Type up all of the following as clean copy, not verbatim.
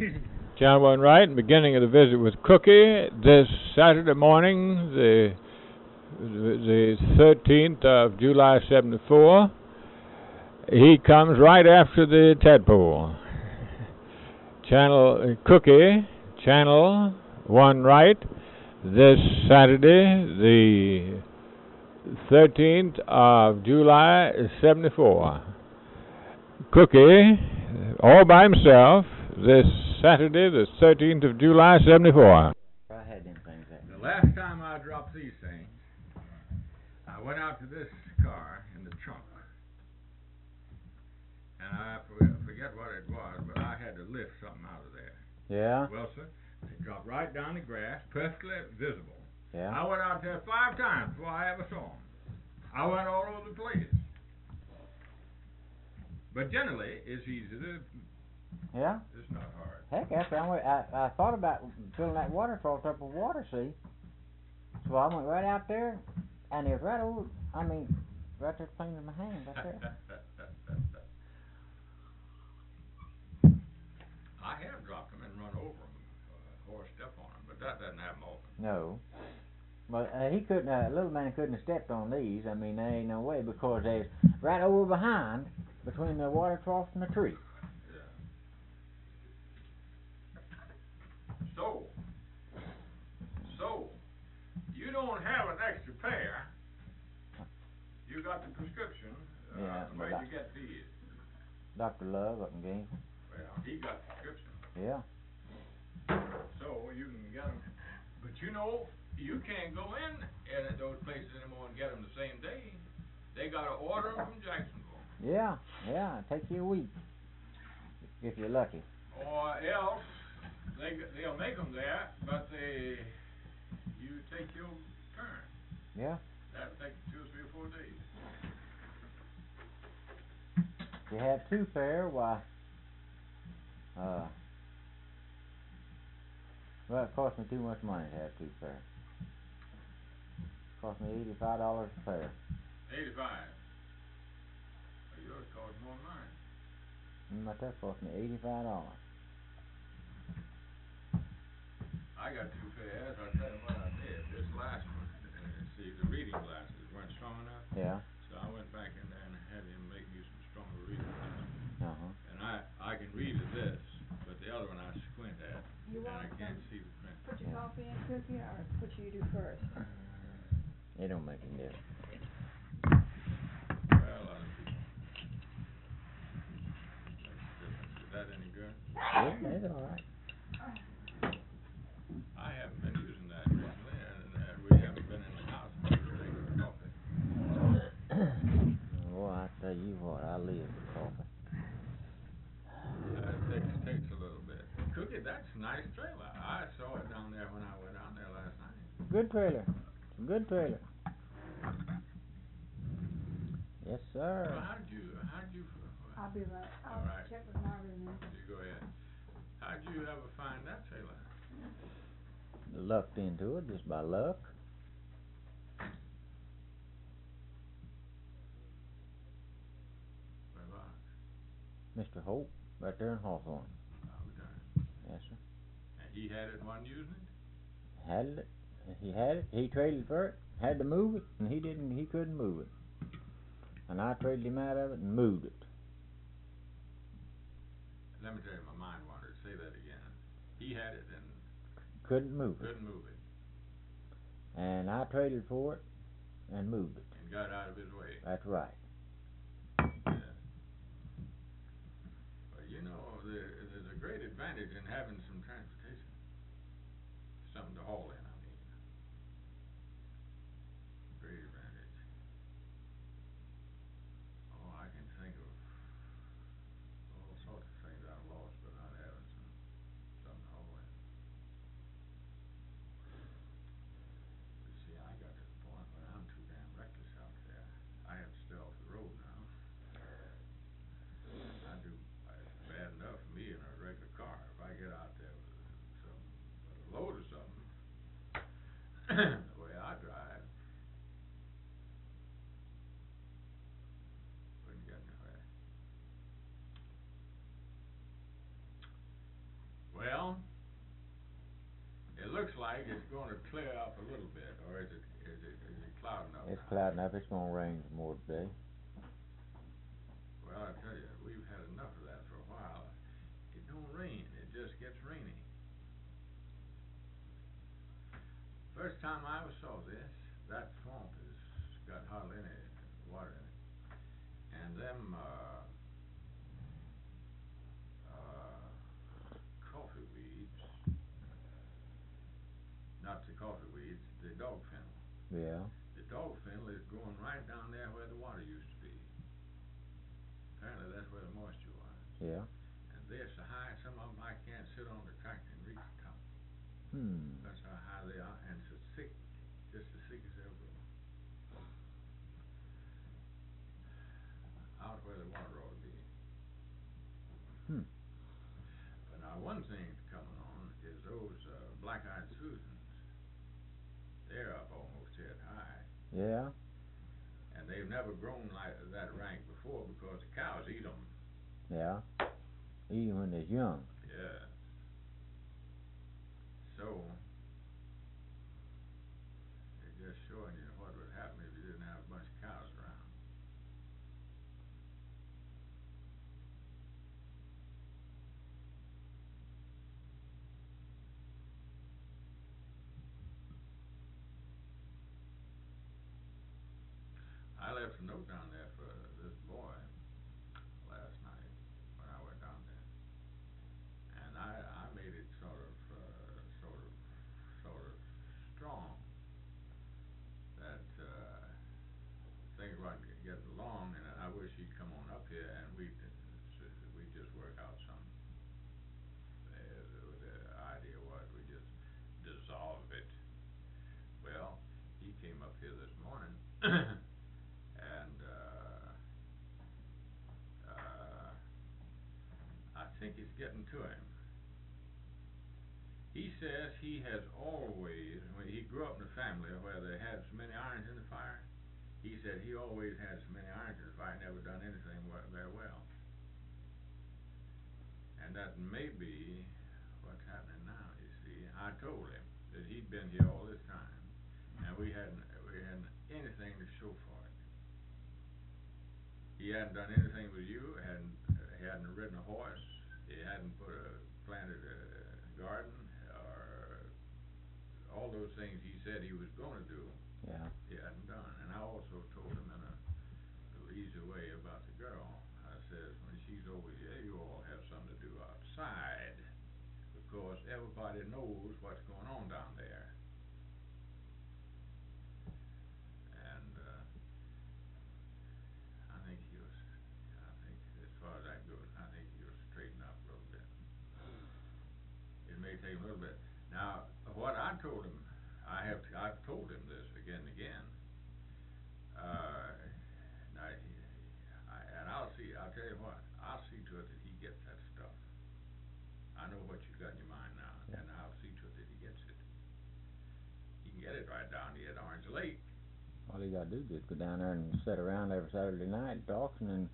Channel 1 right, beginning of the visit with Cookie this Saturday morning, the 13th of July 74. He comes right after the tadpole. Channel Cookie, Channel 1 right, this Saturday, the 13th of July 74. Cookie, all by himself, this Saturday, the 13th of July, 74. I had them things there. The last time I dropped these things, I went out to this car in the trunk. And I forget what it was, but I had to lift something out of there. Yeah? Well, sir, it dropped right down the grass, perfectly visible. Yeah. I went out there 5 times before I ever saw them. I went all over the place. But generally, it's easy to... Yeah? It's not hard. Heck, after I thought about filling that water trough up with water, see? So I went right out there, and it was right over, right there clean in my hand, right there. I have dropped them and run over them, or step on them, but that doesn't happen often. No. But he couldn't, little man couldn't have stepped on these. There ain't no way, because they're right over behind, between the water trough and the tree. Yeah. So, you don't have an extra pair. You got the prescription. Yeah. Where'd you get these? Dr. Love up in Gainesville. Well, he got the prescription. Yeah. So you can get them. But you can't go in those places anymore and get them the same day. They got to order them from Jacksonville. Yeah. It takes you a week, if you're lucky. Or else they'll make them there, but you take your turn. Yeah. That'll take 2 or 3 or 4 days. If you have 2 pair, why? Well, it cost me too much money to have 2 pair. It cost me $85 a pair. 85. Well, yours cost more than mine. My that cost me $85. I got 2 pairs. I'll tell you what I did. This last one, see, the reading glasses weren't strong enough. Yeah. So I went back in there and had him make me some stronger reading glasses. Uh-huh. And I can read at this, but the other one I squint at, and I can't see the print. Put your coffee in, Cookie, or what you do first? It don't make any difference. Well, is that any good? It's all right. I haven't been using that recently, and we haven't been in the house much to drink coffee. Boy, I tell you what, I live for coffee. It takes a little bit. Cookie, that's a nice trailer. I saw it down there when I went down there last night. Good trailer. Good trailer. Yes, sir. Well, how'd you? I'll be right. I'll right. check with Marvin then. You go ahead. How'd you ever find that trailer? Lucked into it just by luck. Whereabouts? Mr. Hope, right there in Hawthorne. Oh, darn. Yes, sir. And he had it, wasn't using it? Had it. He had it. He traded for it. Had to move it, and he couldn't move it. And I traded him out of it and moved it. Let me tell you, my mind wandered. Say that again. He had it and couldn't move it. And I traded for it and moved it. And got out of his way. That's right. Yeah. Well, there's a great advantage in having some transportation. Something to haul in, Great advantage. Oh, I can think of all sorts of things I've lost by not having something to haul in. But see, I got to the point where I'm too damn reckless out there. I have to stay off the road now. It's bad enough for me in a regular car. If I get out there with a load of something, like it's gonna clear up a little bit, or is it clouding up It's now? clouding up. It's gonna rain some more today. Well, I tell you, we've had enough of that for a while. It don't rain, it just gets rainy. First time I ever saw this, that swamp has got hardly any water in it. And them, coffee weeds, not the coffee weeds, the dog fennel. Yeah. The dog fennel is growing right down there where the water used to be. Apparently that's where the moisture was. Yeah. And they're so high, some of them I can't sit on the tractor and reach the top. That's how high they are, and so thick, just as thick as they'll grow. Out where the water ought to be. But now one thing that's coming on is those black-eyed Susans. They're up almost head high. Yeah. And they've never grown like that rank before because the cows eat them. Yeah. Even when they're young. Yeah. So, they're just showing you what would happen if you didn't have a bunch of cows around. I left a note down there for this boy last night when I went down there. And I made it sort of strong that, things weren't getting along, and I wish he'd come on up here and we'd just work out some, the idea was we just dissolve it. Well, he came up here this morning and, I think it's getting to him. He says he has always, when he grew up in a family where they had so many irons in the fire, he said he always had so many irons in the fire, never done anything very well. And that may be what's happening now, you see. I told him that he'd been here all this time, and we hadn't anything to show for it. He hadn't done anything with you, he hadn't ridden a horse, he hadn't planted a garden, or all those things he said he was gonna do. Yeah. He hadn't done. And I also told him in a little easy way about the girl. I said, when she's over here, you all have something to do outside, because everybody knows what's going on down there. And, I think as far as that goes, I think he'll straighten up a little bit. It may take a little bit. Now, what I told him, I've told him this again and again. I'll tell you what, I'll see to it that he gets that stuff. I know what you've got in your mind now, and I'll see to it that he gets it. He can get it right down here at Orange Lake. All you gotta do is just go down there and sit around every Saturday night talking and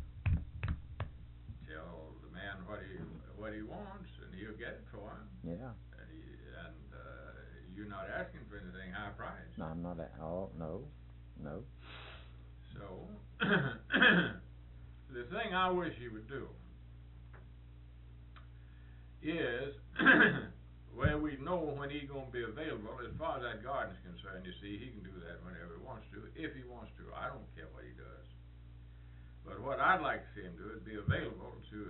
Tell the man what he wants, and he'll get it for him. yeah. And you're not asking for anything high priced. No, I'm not no. So, the thing I wish he would do is where we know when he's gonna be available. As far as that garden's concerned, you see, he can do that whenever he wants to, if he wants to. I don't care what he does. But what I'd like to see him do is be available to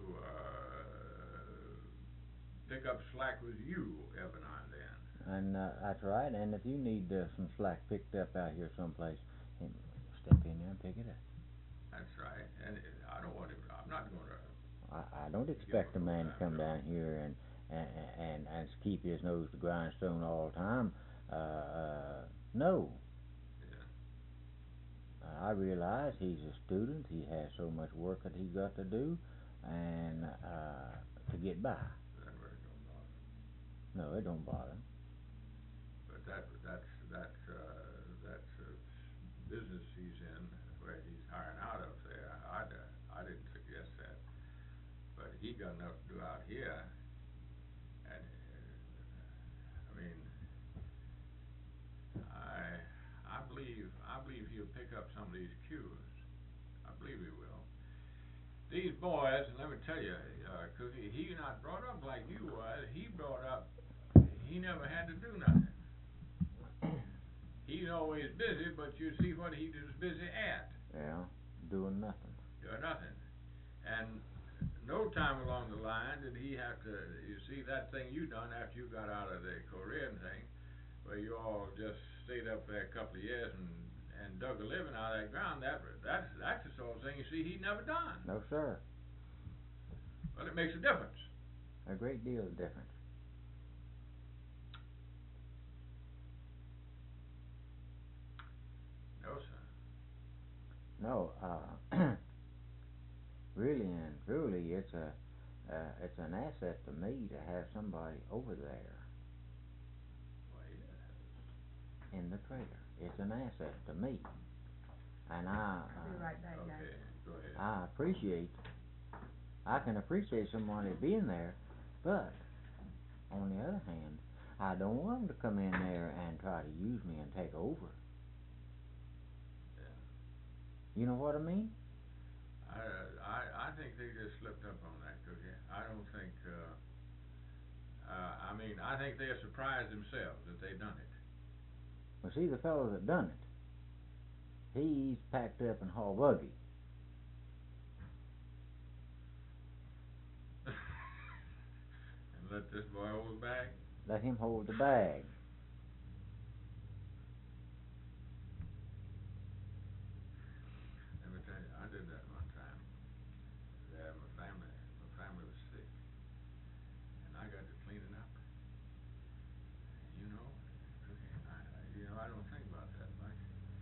pick up slack with you every now and then. And that's right. And if you need some slack picked up out here someplace, step in there and pick it up. That's right. And I don't want him. I'm not going to. I don't expect a man to come down here and keep his nose to grindstone all the time. No. Yeah. I realize he's a student. He has so much work that he's got to do, and to get by. That really don't bother him. No, it don't bother him. But that's business he's in, where he's hiring out of there. I didn't suggest that, but he got enough to do out here, and I mean, up some of these cures. I believe he will. These boys, and let me tell you, Cookie, he not brought up like you was. He brought up, he never had to do nothing. He's always busy, but you see what he was busy at. Yeah, doing nothing. Doing nothing. And no time along the line did he have to, you see that thing you done after you got out of the Korean thing, where you all just stayed up there a couple of years and dug a living out of that ground, that's the sort of thing you see he never done. No, sir. Well, it makes a difference. A great deal of difference. No, sir. No, really and truly, it's an asset to me to have somebody over there Well, yeah. in the trailer. It's an asset to me, and I'll be right back, guys. Okay, go ahead. I can appreciate somebody being there, but on the other hand, I don't want them to come in there and try to use me and take over. Yeah. You know what I mean? I think they just slipped up on that, Cookie. I don't think, I mean, I think they're surprised themselves that they done it. Well, see, the fellow that done it, he's packed up and haul buggy. And let this boy hold the bag? Let him hold the bag. Let me tell you, I did that one time. Yeah, my family was sick. And I got to cleaning up. You know, Cookie, I don't think about that much.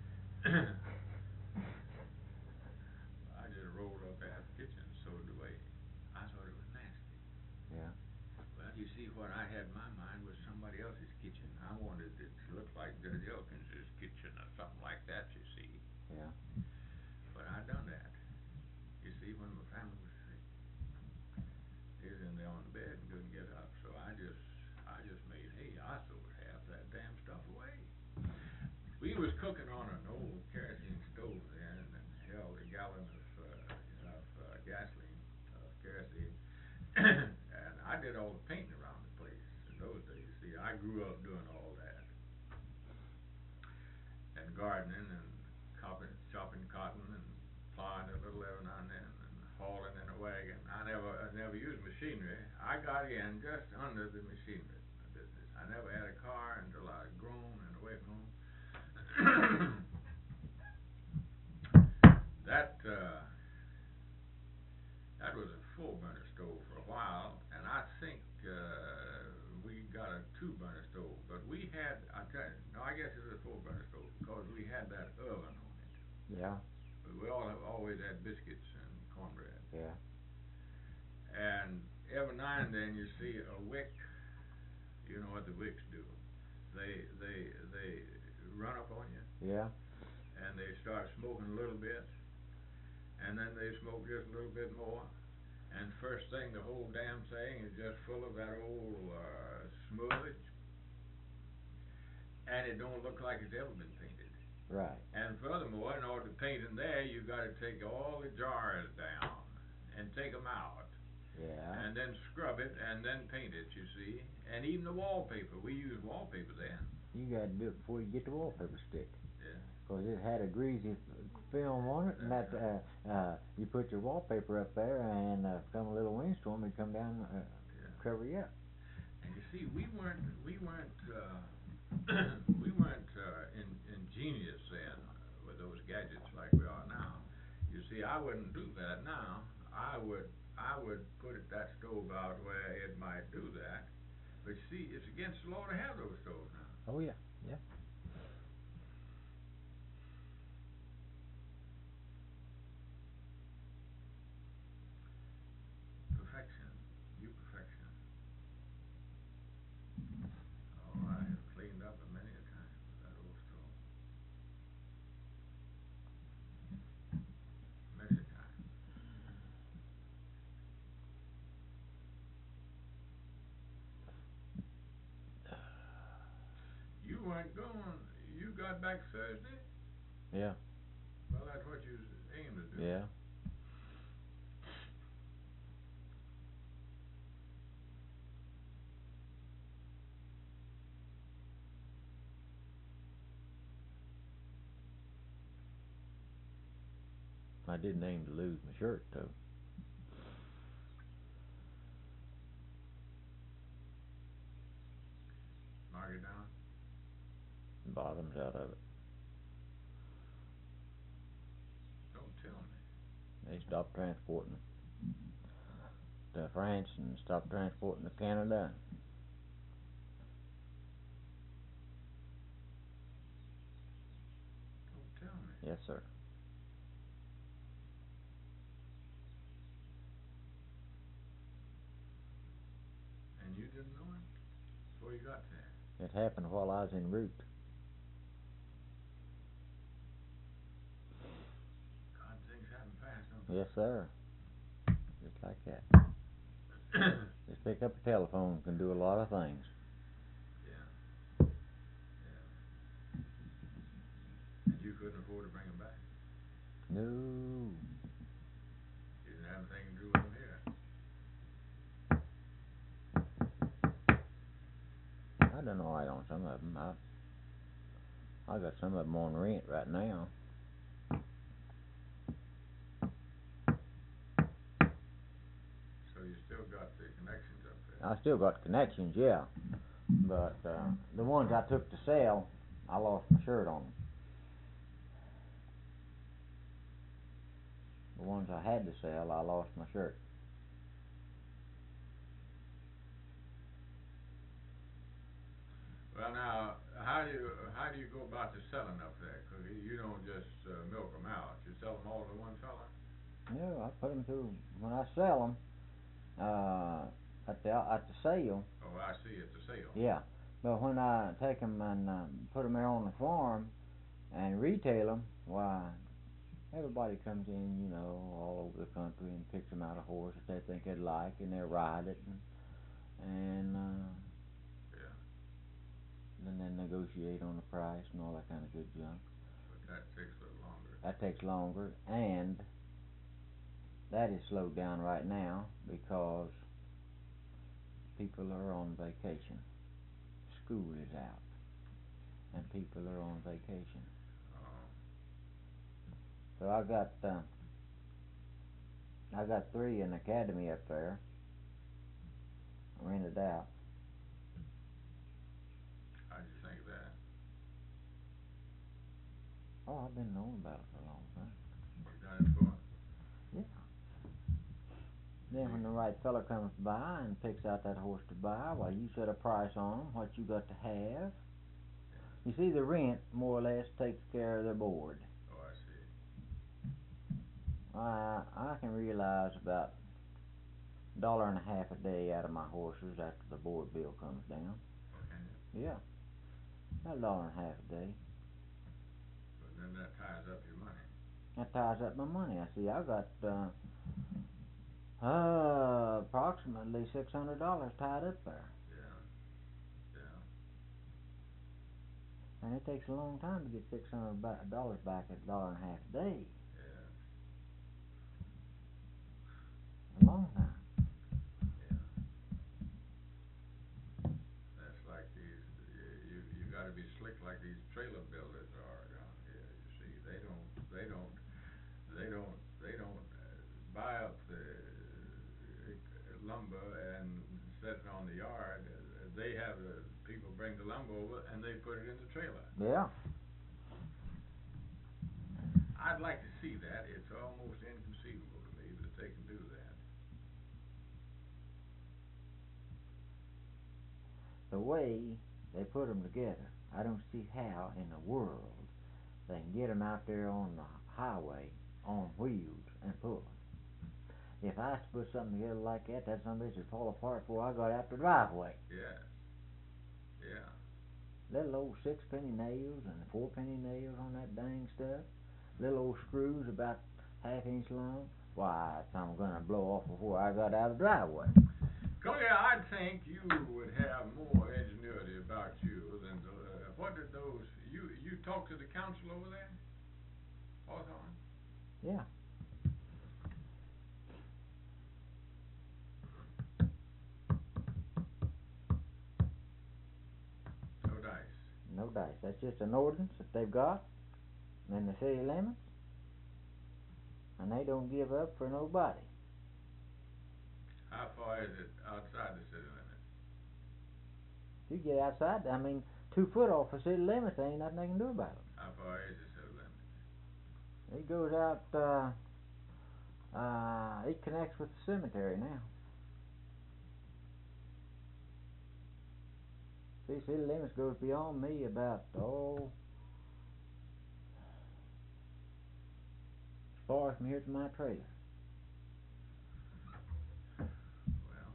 I just rolled up half the kitchen and sewed it away. I thought it was nasty. Yeah. Well, you see, what I had in my mind was somebody else's kitchen. I wanted it to look like Dirty Elkins' kitchen or something like that, you see. Yeah. But I done that. You see, when my family was sick, they was in there on the bed and couldn't get up. So I just made hay. I sewed half that damn stuff away. We was cooking on an old kerosene stove then, and held a gallon of gasoline, kerosene. And I did all the painting around the place in those days. See, I grew up doing all that. And gardening and chopping cotton and plowing a little every now and then and hauling in a wagon. I never used machinery. I got in just under the machinery business. I never had a car until I was grown and away from home. That was a full burner stove for a while, and I think we got a 2-burner stove. But we had, I guess it was a 4-burner stove because we had that oven on it. Yeah. But we always had biscuits and cornbread. Yeah. And every now and then you see a wick. You know what the wicks do? They run up on you. Yeah. And they start smoking a little bit, and then they smoke just a little bit more, and first thing the whole damn thing is just full of that old smudge, and it don't look like it's ever been painted. Right. And furthermore, in order to paint in there, you got to take all the jars down and take them out. Yeah. And then scrub it and then paint it, you see. And even the wallpaper, we used wallpaper then. You got to do it before you get the wallpaper stick. Yeah. Because it had a greasy film on it, and that you put your wallpaper up there, and come a little windstorm, it come down, cover you up. And you see, we weren't ingenious then with those gadgets like we are now. You see, I wouldn't do that now. I would put that stove out where it might do that. But you see, it's against the law to have those stoves now. Oh yeah, yeah. Perfection. Oh, I have cleaned up many a time with that old stove. Many a time. You weren't gone. You got back Thursday? Yeah. Yeah. I didn't aim to lose my shirt though. Mark it down. Bottom's out of it. Don't tell me. They stopped transporting to France and stopped transporting to Canada. Don't tell me. Yes, sir. And you didn't know it before you got there. It happened while I was en route. God, things happen fast, don't they? Yes, sir. Just like that. Just pick up a telephone, can do a lot of things. Yeah. Yeah. And you couldn't afford to bring them back. No. You didn't have anything to do with them here. I done all right on some of them. I got some of them on rent right now. So you still got the connections up there. I still got connections, yeah. But the ones I took to sell, I lost my shirt on them. The ones I had to sell, I lost my shirt. Well, now, how do you go about the selling up there? 'Cause you don't just milk them out. You sell them all to one fella. No, I put them through when I sell them at the sale. Oh, I see. It's a sale. Yeah, but when I take them and put them there on the farm and retail them, why, everybody comes in, all over the country and picks them out a horse that they think they'd like, and they ride it, and Yeah. then they negotiate on the price and all that kind of good junk. But that takes a little longer. That takes longer, and that is slowed down right now because people are on vacation. School is out, and people are on vacation. Oh. So I got 3 in the academy up there, rented out. How'd you think of that? Oh, I've been knowing about it for a long time. You done it before? Yeah. Then when the right fella comes by and picks out that horse to buy, well, you set a price on 'em, what you got to have. You see, the rent more or less takes care of the board. Oh, I see. I can realize about $1.50 a day out of my horses after the board bill comes down. Oh, can you? Yeah, about $1.50 a day. But then that ties up your money. That ties up my money. I see. I got approximately $600 tied up there, Yeah. Yeah. and it takes a long time to get $600 back at $1.50 a day. Yeah. A long time. Yeah. That's like these. You got to be slick like these trailer builders are down here. You see, they don't buy up the lumber and set it on the yard. They have the people bring the lumber over and they put it in the trailer. Yeah. I'd like to see that. It's almost inconceivable to me that they can do that. The way they put them together, I don't see how in the world they can get them out there on the highway on wheels and pull them. If I was to put something together like that, that somebody should fall apart before I got out the driveway. Yes. Yeah. Little old 6-penny nails and 4-penny nails on that dang stuff. Little old screws about ½ inch long. Why, I'm gonna blow off before I got out of the driveway. Collier, I'd think you would have more ingenuity about you than what did those? You talked to the council over there, Hawthorne? Yeah. That's just an ordinance that they've got in the city limits, and they don't give up for nobody. How far is it outside the city limits? If you get outside, 2 foot off the city limits, there ain't nothing they can do about it. How far is the city limits? It goes out, it connects with the cemetery now. See, city limits goes beyond me about, as far from here to my trailer. Well,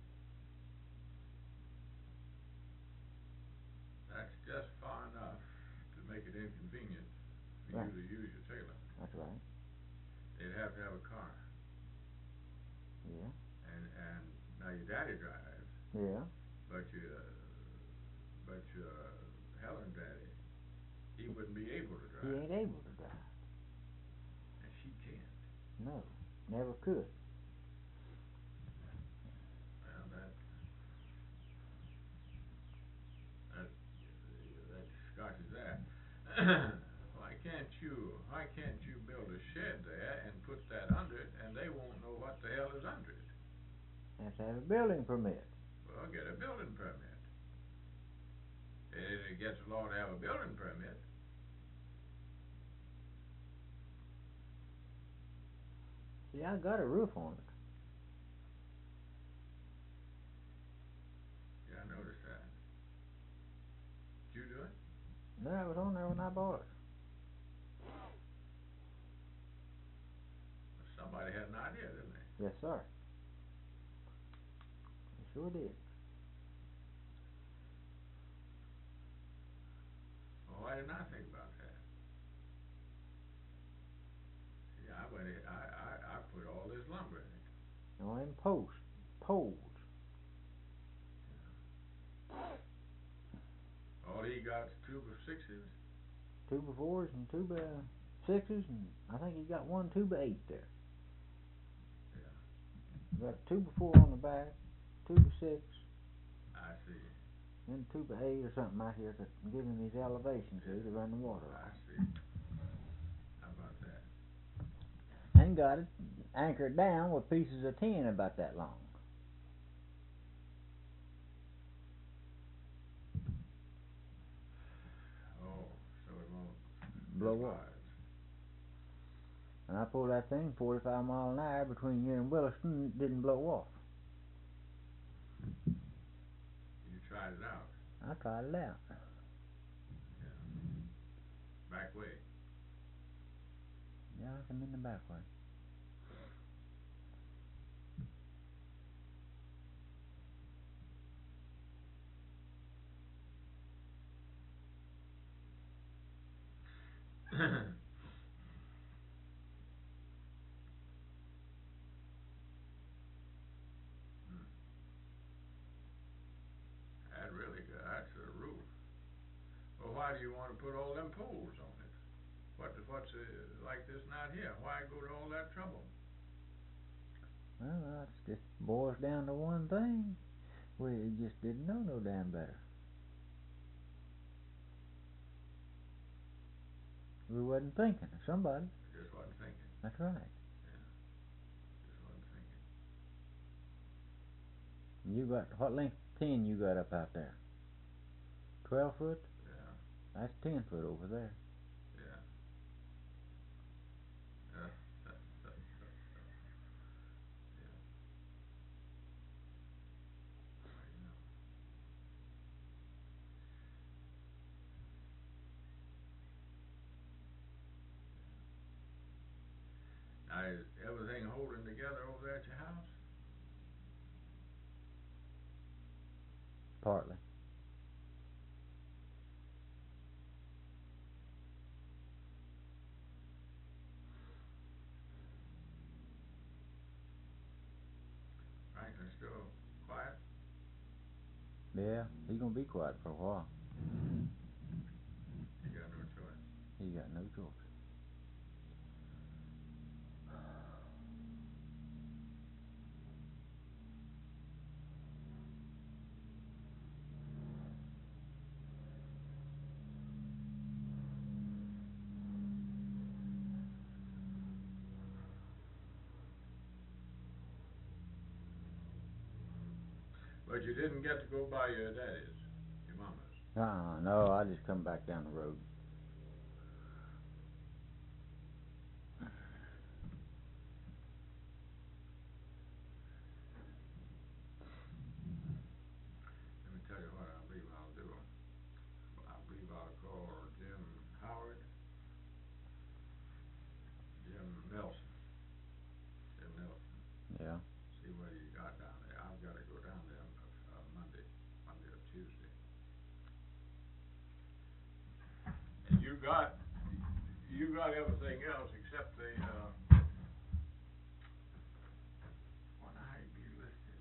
that's just far enough to make it inconvenient for Right. you to use your trailer. That's right. They'd have to have a car. Yeah. And now your daddy drives, Yeah. but your Helen daddy, he wouldn't be able to He drive, ain't able to drive. and she can't. No. Never could. Well, that scotches that. Why can't you build a shed there and put that under it, and they won't know what the hell is under it? Has to have a building permit. Well, get a building permit. It gets the law to have a building permit. See, I got a roof on it. Yeah, I noticed that. Did you do it? No, it was on there when I bought it. Somebody had an idea, didn't they? Yes, sir. They sure did. Well, why didn't I think about that? See, I put all this lumber in it. Now, them poles. All he got's 2x6s. 2x4s and 2x6s, and I think he's got 1 2x8 there. Yeah. Got a 2x4 on the back, 2x6, I see. then 2x8 or something out here to give him his elevation to run the water I off. see. How about that? And got it anchored down with pieces of tin about that long. Oh, so it won't Blow dislodge. up. And I pulled that thing 45 miles an hour between here and Williston, it didn't blow off. You tried it out. I tried it out. Yeah. Back way. Yeah, I come in the back way. That's a roof. Well, why do you want to put all them poles on it? What's like this not here? Why go to all that trouble? Well, that just boils down to one thing. We just didn't know no damn better. We wasn't thinking of somebody. Just wasn't thinking. That's right. Yeah. Just wasn't thinking. You got, what length tin you got up out there? 12 foot? Yeah. That's 10 foot over there. Yeah. Yeah. Well, you know. Now, is everything holding together over there at your house? Partly. Franklin's still quiet? Yeah, he's gonna be quiet for a while. You got no choice. He got no choice. But you didn't get to go by your daddy's, your mama's. No, I just come back down the road. Let me tell you what I believe I'll do. I believe I'll call Jim Howard, Jim Nelson. Yeah. See what he got down there. I've gotta go down there Monday or Tuesday. And you got everything else except the, wonder how you be listed,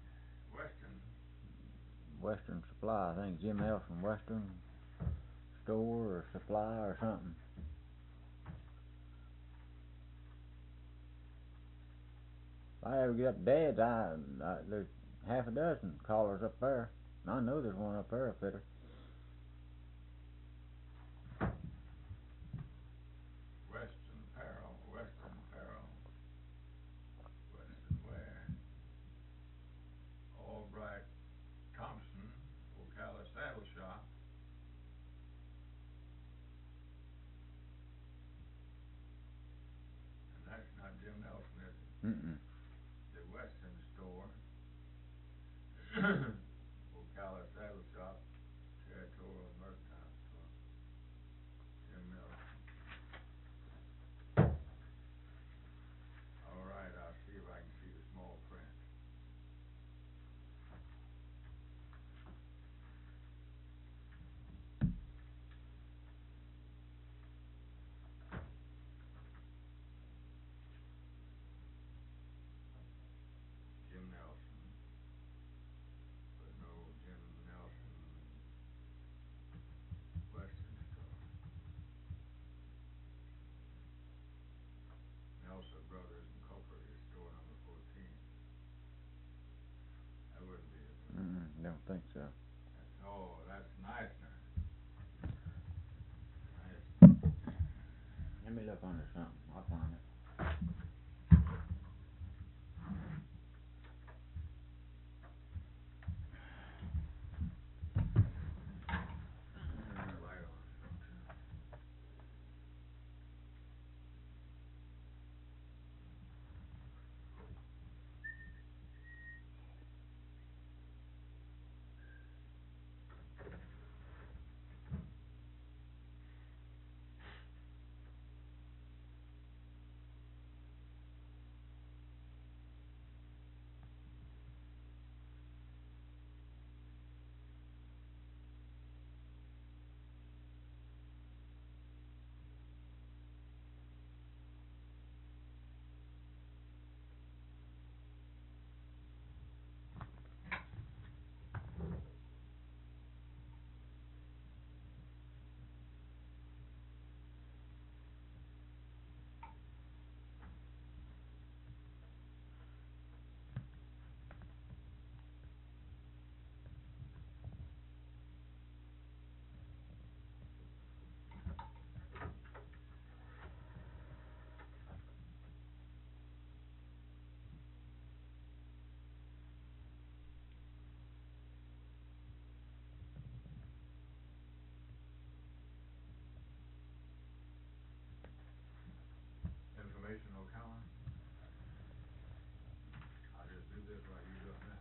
Western Supply, I think Jim Nelson Western Store or Supply or something. If I ever get up Dad's, there's half a dozen callers up there. I know there's one up there, a fitter. Western Apparel, Western Wear, Albright Thompson, Ocala Saddle Shop. And that's not Jim Nelson, is it? Mm-mm. The Western Store, Ocala Saddle Shop, Territorial Mercantile Store, Jim Nelson. All right, I'll see if I can see the small print. Jim Nelson, but no Jim Nelson Western Store. Nelson Brothers Incorporated, store number 14. That wouldn't be it. Don't think so. That's Neisner. Let me look under something. I'll find it. Light on it. Information, Ocala. I'll just do this while you do that.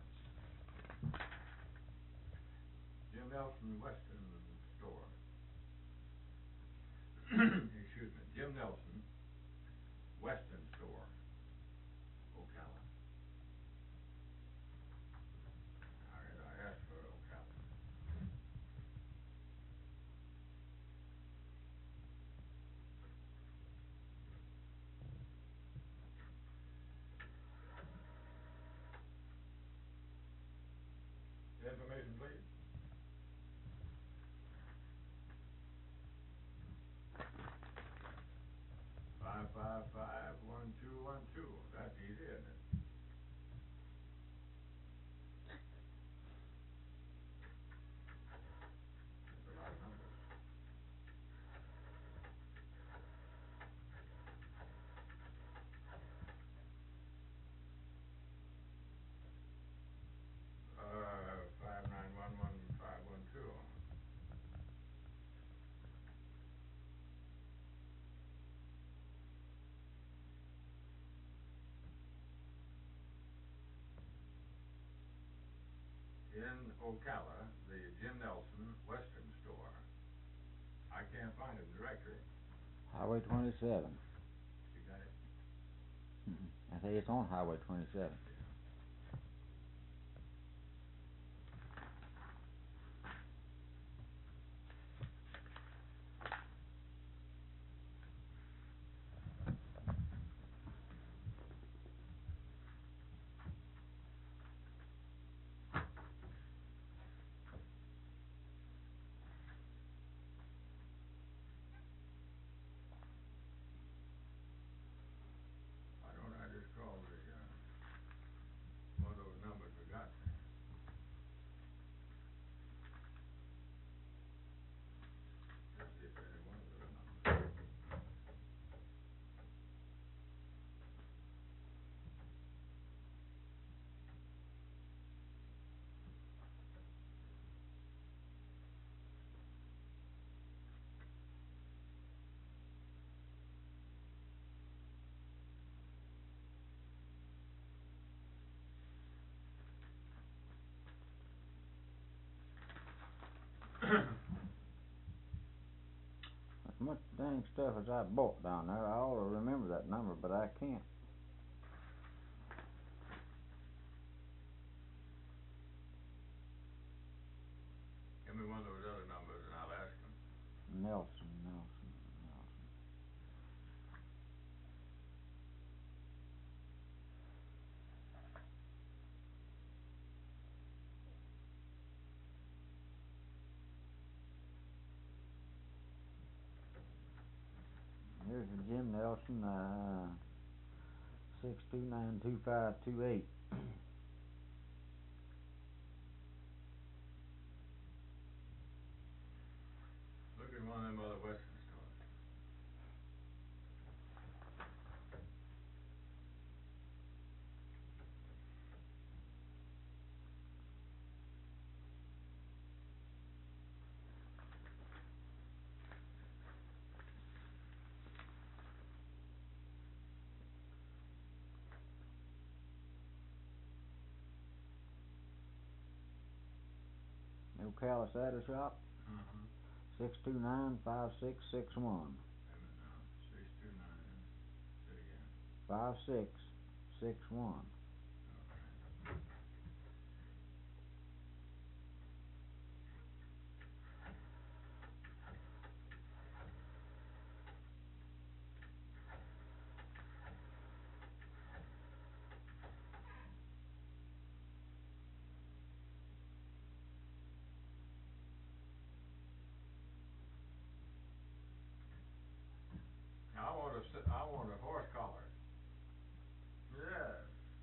Jim Nelson Western Store. Excuse me, Jim Nelson Western Store, Ocala. Alright, I asked for Ocala. Information, please. in Ocala, the Jim Nelson Western Store. I can't find it in the directory. Highway 27. You got it? I say it's on Highway 27. Why don't I just call the, one of those numbers we got there? Let's see if any one of those numbers. As much dang stuff as I bought down there, I ought to remember that number, but I can't. Give me one of those other numbers and I'll ask them. Nelson. Here's the Jim Nelson, 6292528. Look at one of them other Western stores. Ocala Saddle Shop, 6295661. Wait a minute now, 629, say it again. 5661. Okay. I want a horse collar. Yes.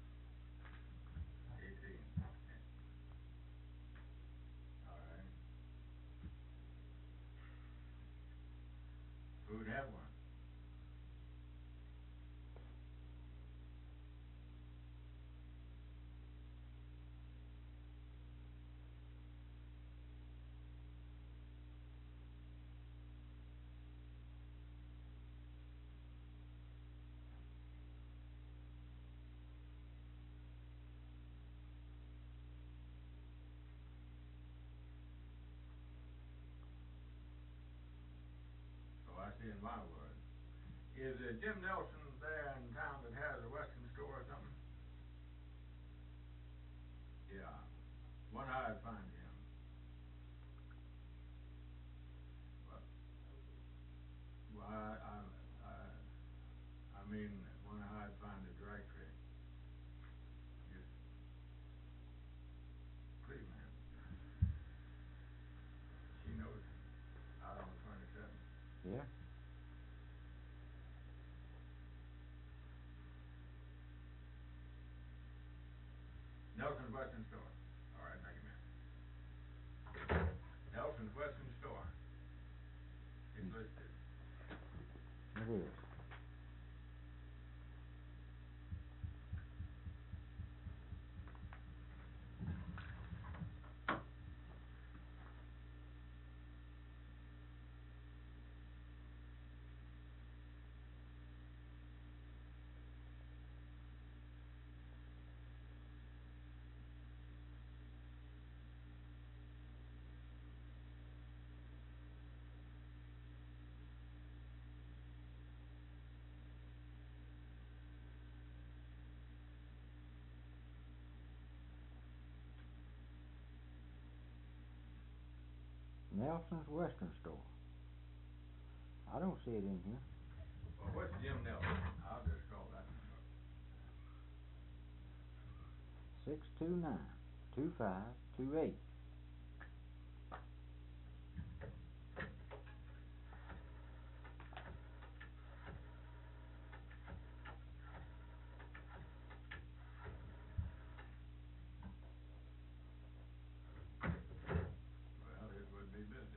18. All right. Who'd have one? So I see in my word. Is Jim Nelson there in town that has a Western store or something? Yeah. Wonder how I'd find him. Well, I mean, wonder how I'd find the directory. Just, please, ma'am. She knows out on 27th. Yeah. Nelson's Western Store. All right, thank you, ma'am. Nelson's Western Store. It's listed. It is. Nelson's Western Store. I don't see it in here. Well, what's Jim Nelson? I'll just call that number. 629-2528. Well, it would be busy.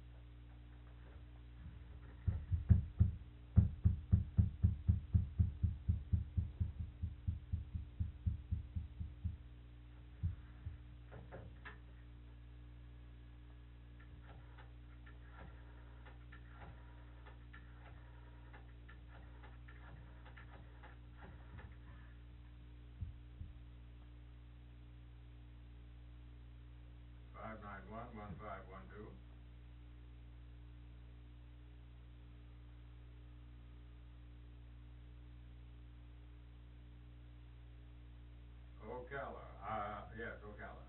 Five nine one 1512. Ocala, yes, Ocala.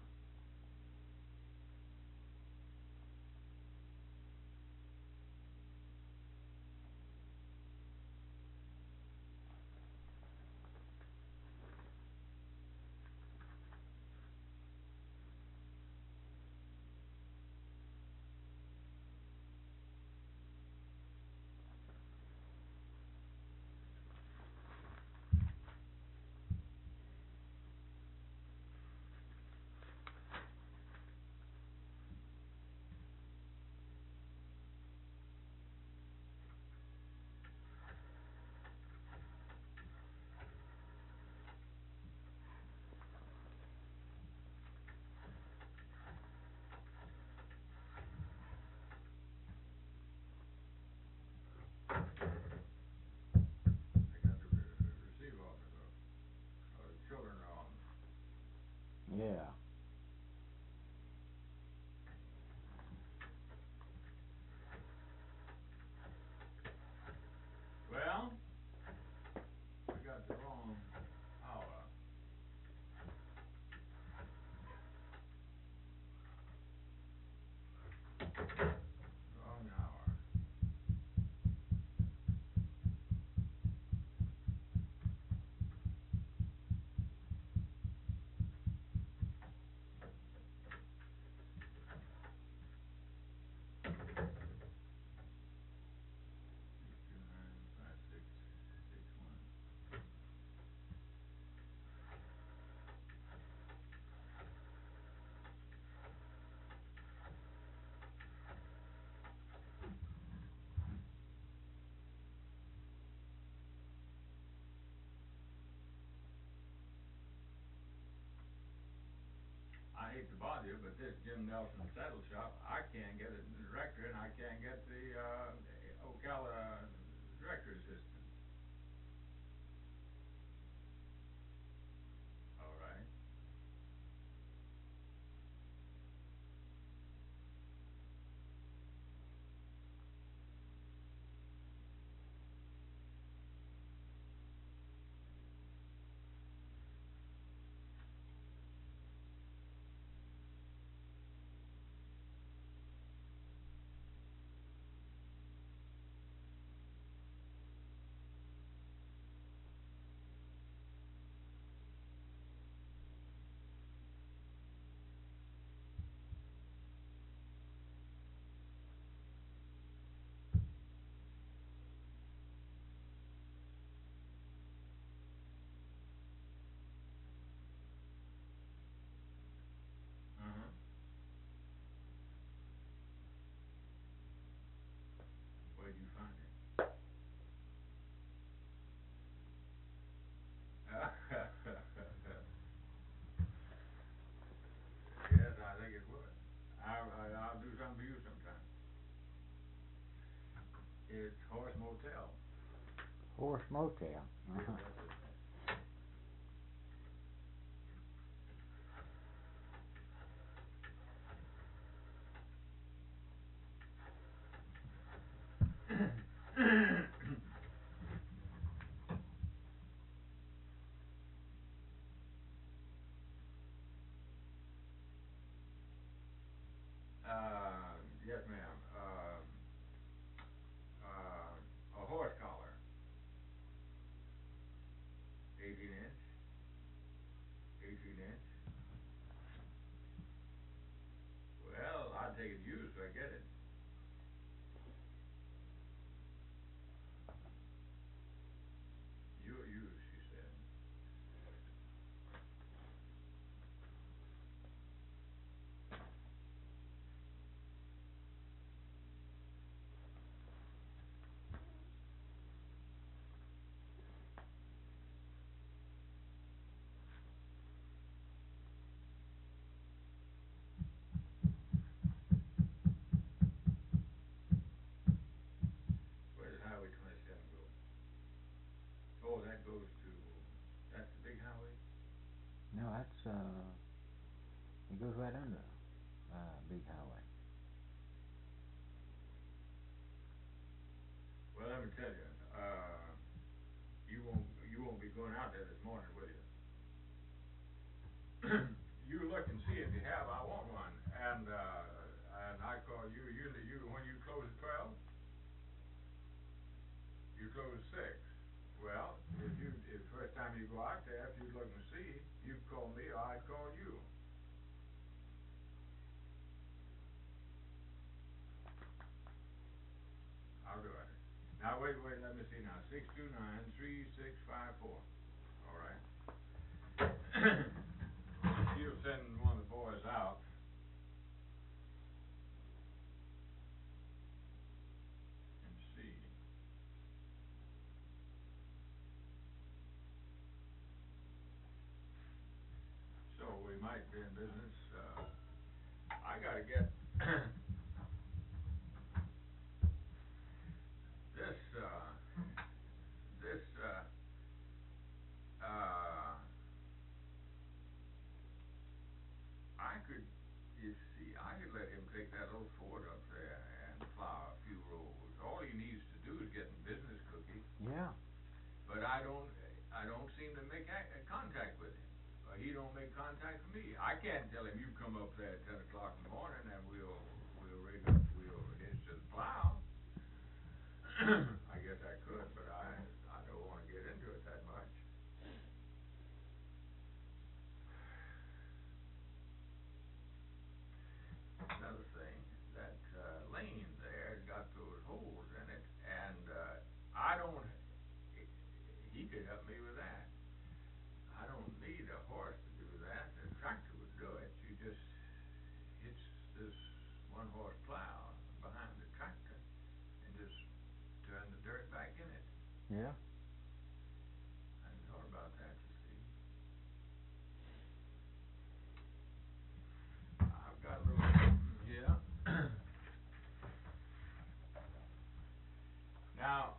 They got the receive office up, or the children are on. Yeah. Well, we got the wrong hour. Wrong hour. Two nine 5661. I hate to bother you, but this Jim Nelson Saddle Shop, I can't get a director and I can't get the, Ocala director assistant. All right. Uh-huh. Where'd you find it? Yes, I think it would. I'll do something for you sometime. It's Horse Motel. Horse Motel. Yeah, Uh-huh. that's it. Yes, 18 inch. 18 inch. Well, I'll take it used if I get it. Used, she said. Where does Highway 27 go? Oh, that goes to, that's the big highway? No, that's, it goes right under, big highway. Well, let me tell you, you won't be going out there this morning, will you? You look and see if you have, I want one, and I call you, when you close at 12? You close at 6. Well, if first time you go out there, if you look and see, you call me or I'd call you. I'll do it. Now, wait, let me see now, 629-3654, all right? You'll send one of the boys out. And see. So we might be in business, I gotta get this, I could, you see, I could let him take that little Ford up there and plow a few rows. All he needs to do is get in business, Cookie. Yeah. But I don't seem to make contact with him. He don't make contact with me. I can't tell him, you come up there at 10 o'clock in the morning and we'll rig up, we'll hitch to the plow. I guess I could, but I don't wanna get into it that much. Another thing, that, lane there has got those holes in it, and, I don't, he could help me with that. I don't need a horse to do that, the tractor would do it, you just hitch this one-horse plow behind the tractor and just turn the dirt back in it. Yeah. I hadn't thought about that, you see. I've got a little something here. Now,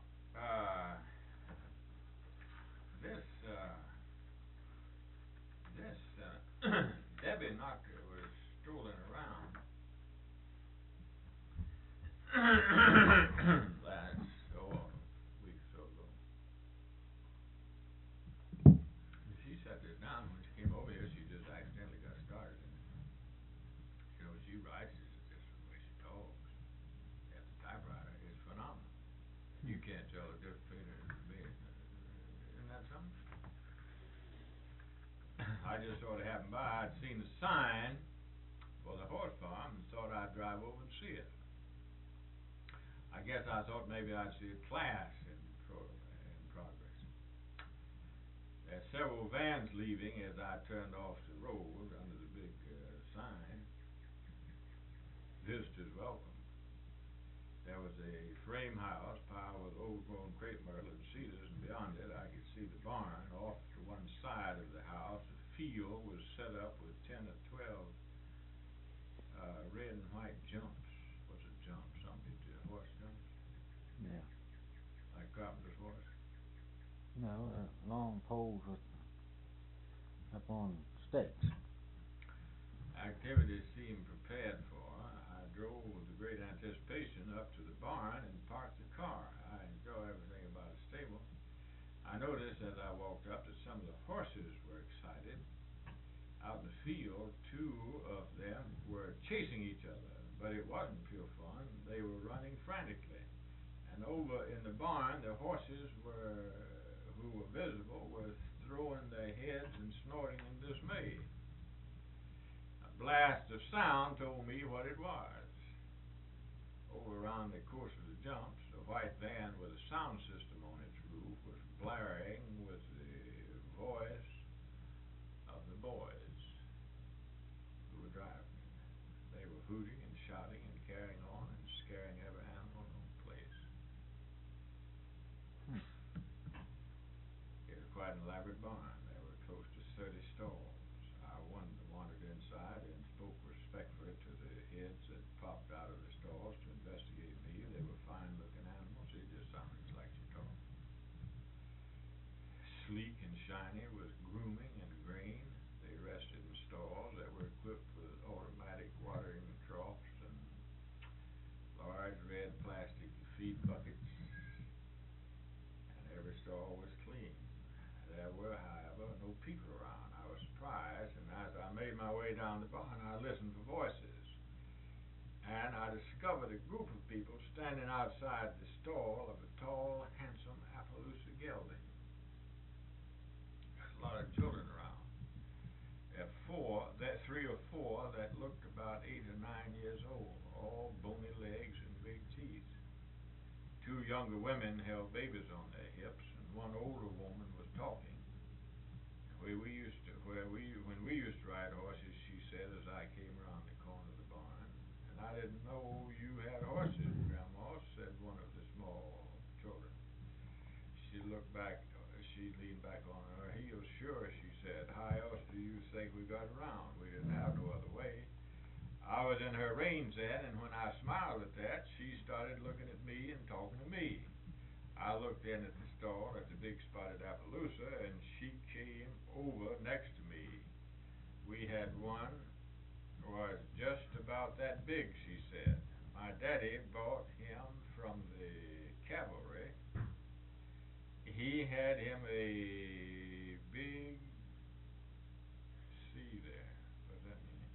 Debbie Knocker was strolling around last, week or so ago. She set this down when she came over here, she just accidentally got started in it. You know, she writes, it's just the way she talks. At the typewriter, it's phenomenal. You can't tell the difference between her and me. Isn't that something? I just sort of happened by, I'd seen the sign for the horse farm and thought I'd drive over and see it. I guess I thought maybe I'd see a class in progress. There's several vans leaving as I turned off the road under the big sign. Visitors welcome. There was a frame house piled with old-grown crepe myrtle and cedars, and beyond it I could see the barn. Off to one side of the house, a field was set up with 10 or 12 red and white jumps. What's a jump? Something to horse jumps? Yeah. Like carpenter's horse? No, long poles with, up on stakes. Activities seemed prepared for. I drove with great anticipation up to the barn and parked the car. I enjoy everything about a stable. I noticed as I walked up that some of the horses were excited. Out in the field, 2 of them were chasing each other, but it wasn't pure fun. They were running frantically. And over in the barn, the horses who were visible, were throwing their heads and snorting in dismay. A blast of sound told me what it was. Over around the course of the jumps, a white van with a sound system on its roof was blaring with the voice of the boys who were driving. They were hooting and shouting and carrying on and scaring every animal in the place. It was quite an elaborate barn. There were close to 30 stalls. I wandered inside and spoke respectfully to the heads that popped out of the stalls to investigate me. They were fine-looking animals. They just sounded like you talk. Sleek and shiny with grooming and grain. They rested in stalls that were equipped with automatic watering troughs and large red plastic feed buckets, and every stall was clean. There were, however, no people around. I was surprised, and as I made my way down the barn, I listened for voices, and I discovered a group of people standing outside the stall of a tall, handsome Appaloosa gelding. There's a lot of children around. There are three or four that looked about 8 or 9 years old, all bony legs and big teeth. 2 younger women held babies on their hips, and one older woman was talking. When we used to ride horses, she said, as I came around the corner of the barn, and I didn't know you had horses, Grandma, said one of the small children. She leaned back on her heels. Sure, she said, how else do you think we got around? We didn't have no other way. I was in her reins then, and when I smiled at that, she started looking at me and talking to me. I looked in at the stall at the big spotted Appaloosa, and she came over next to me. We had one, was just about that big, she said. My daddy bought him from the cavalry. He had him a big, see there, what does that mean?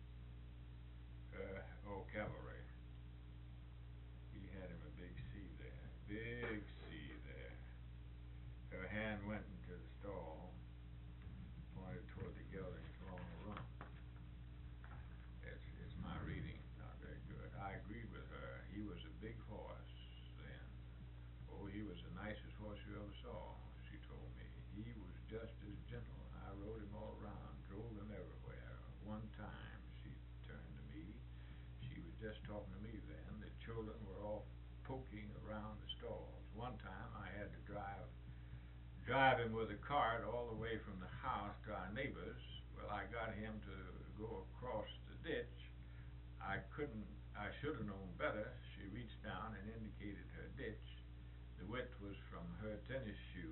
Cavalry. He had him a big C there, big C there. Her hand went into the stall, pointed toward the gelding's long rump. It's my reading, not very good. I agreed with her. He was a big horse then. Oh, he was the nicest horse you ever saw, she told me. He was just as gentle. I rode him all around, drove him everywhere. One time, she turned to me. She was just talking to me then. The children were all poking around the stalls. One time, I had to drive him with a cart all the way from the house to our neighbor's. Well, I got him to go across the ditch. I should have known better. She reached down and indicated her ditch. The width was from her tennis shoe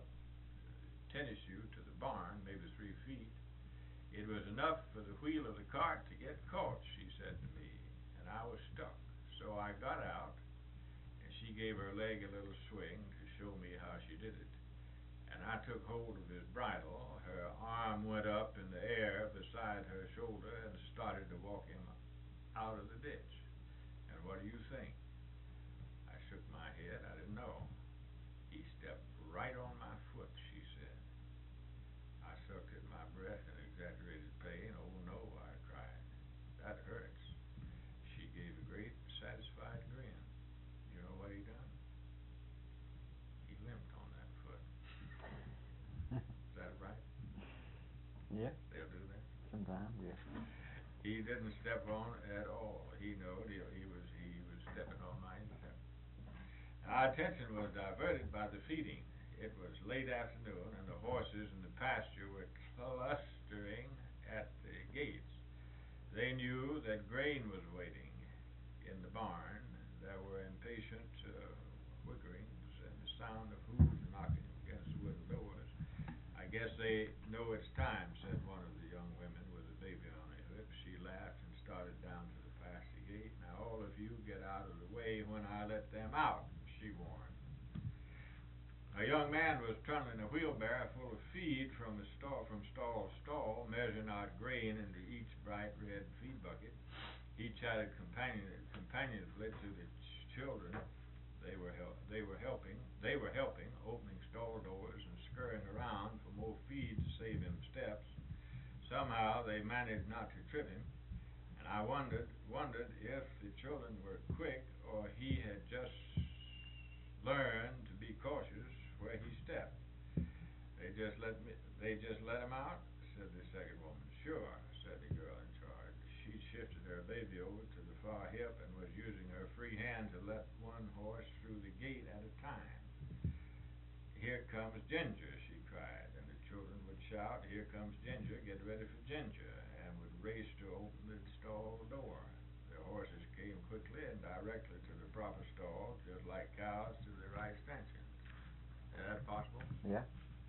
to the barn, maybe 3 feet. It was enough for the wheel of the cart to get caught, she said to me, and I was stuck. So I got out, and she gave her leg a little swing to show me how she did it. And I took hold of his bridle. Her arm went up in the air beside her shoulder and started to walk him out of the ditch. And what do you think? I shook my head. I didn't know. He stepped right on my foot, she said. I sucked at my breath in exaggerated pain. Oh no, I cried. That hurts. She gave a great, satisfied grin. You know what he done? He limped on that foot. Is that right? Yeah. They'll do that? Sometimes, yeah. He didn't step on at all. He knowed he was stepping on my instep. Our attention was diverted by the feeding. It was late afternoon, and the horses in the pasture were clustering at the gates. They knew that grain was waiting in the barn. There were impatient whickerings and the sound of hooves knocking against the wooden doors. I guess they know it's time, said one of the young women with a baby on her hip. She laughed and started down to the pasture gate. Now all of you get out of the way when I let them out, she warned. A young man was trundling a wheelbarrow full of feed from stall to stall, measuring out grain into each bright red feed bucket. He chatted companionably to the children. They were helping, opening stall doors and scurrying around for more steps. Somehow they managed not to trip him, and I wondered if the children were quick or he had just learned to be cautious where he stepped. They just let him out, said the second woman. Sure, said the girl in charge. She shifted her baby over to the far hip and was using her free hand to let one horse through the gate at a time. Here comes Ginger, she cried, and the children would shout, here comes Ginger, get ready for Ginger, and would race to open the stall door. The horses came quickly and directly to the proper stall, just like cows to the right stanchions. Is that possible? Yeah.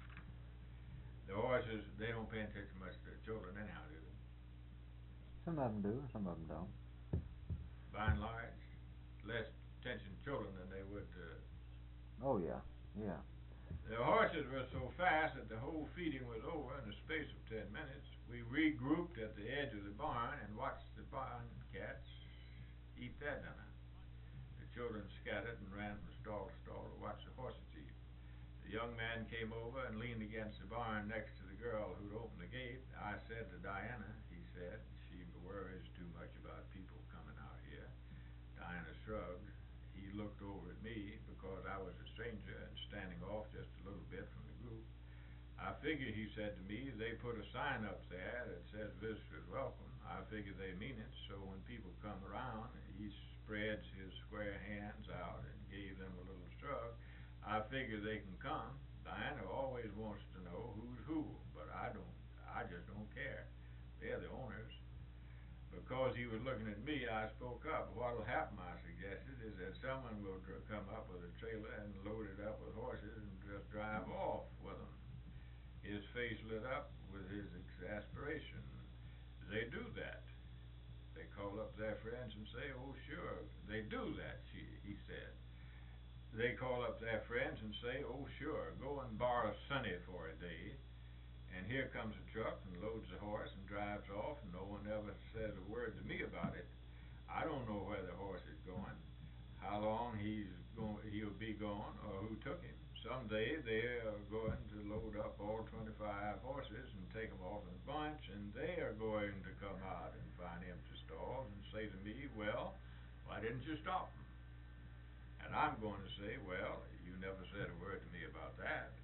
The horses, they don't pay attention much to the children anyhow, do they? Some of them do, some of them don't. By and large, less attention to children than they would to... Oh, yeah, yeah. The horses were so fast that the whole feeding was over in the space of 10 minutes. We regrouped at the edge of the barn and watched the barn cats eat their dinner. The children scattered and ran from stall to stall to watch the horses eat. The young man came over and leaned against the barn next to the girl who'd opened the gate. I said to Diana, he said, she worries too much about people coming out here. Diana shrugged. He looked over at me because I was a stranger and standing off just a little bit from the group. I figure, he said to me, they put a sign up there that says visitors welcome. I figure they mean it, so when people come around, he spreads his square hands out and gave them a little shrug. I figure they can come. Diana always wants to know who's who, but I just don't care. They're the owners. Because he was looking at me, I spoke up. What'll happen, I suggested, is that someone will come up with a trailer and load it up with horses and just drive off with them. His face lit up with his exasperation. They do that. They call up their friends and say, oh, sure, they do that, he said. They call up their friends and say, oh, sure, go and borrow Sonny for a day. And here comes a truck and loads the horse and drives off, and no one ever says a word to me about it. I don't know where the horse is going, how long he'll be gone, or who took him. Someday they are going to load up all 25 horses and take them off in a bunch, and they are going to come out and find empty stalls and say to me, well, why didn't you stop them? And I'm going to say, well, you never said a word to me about that.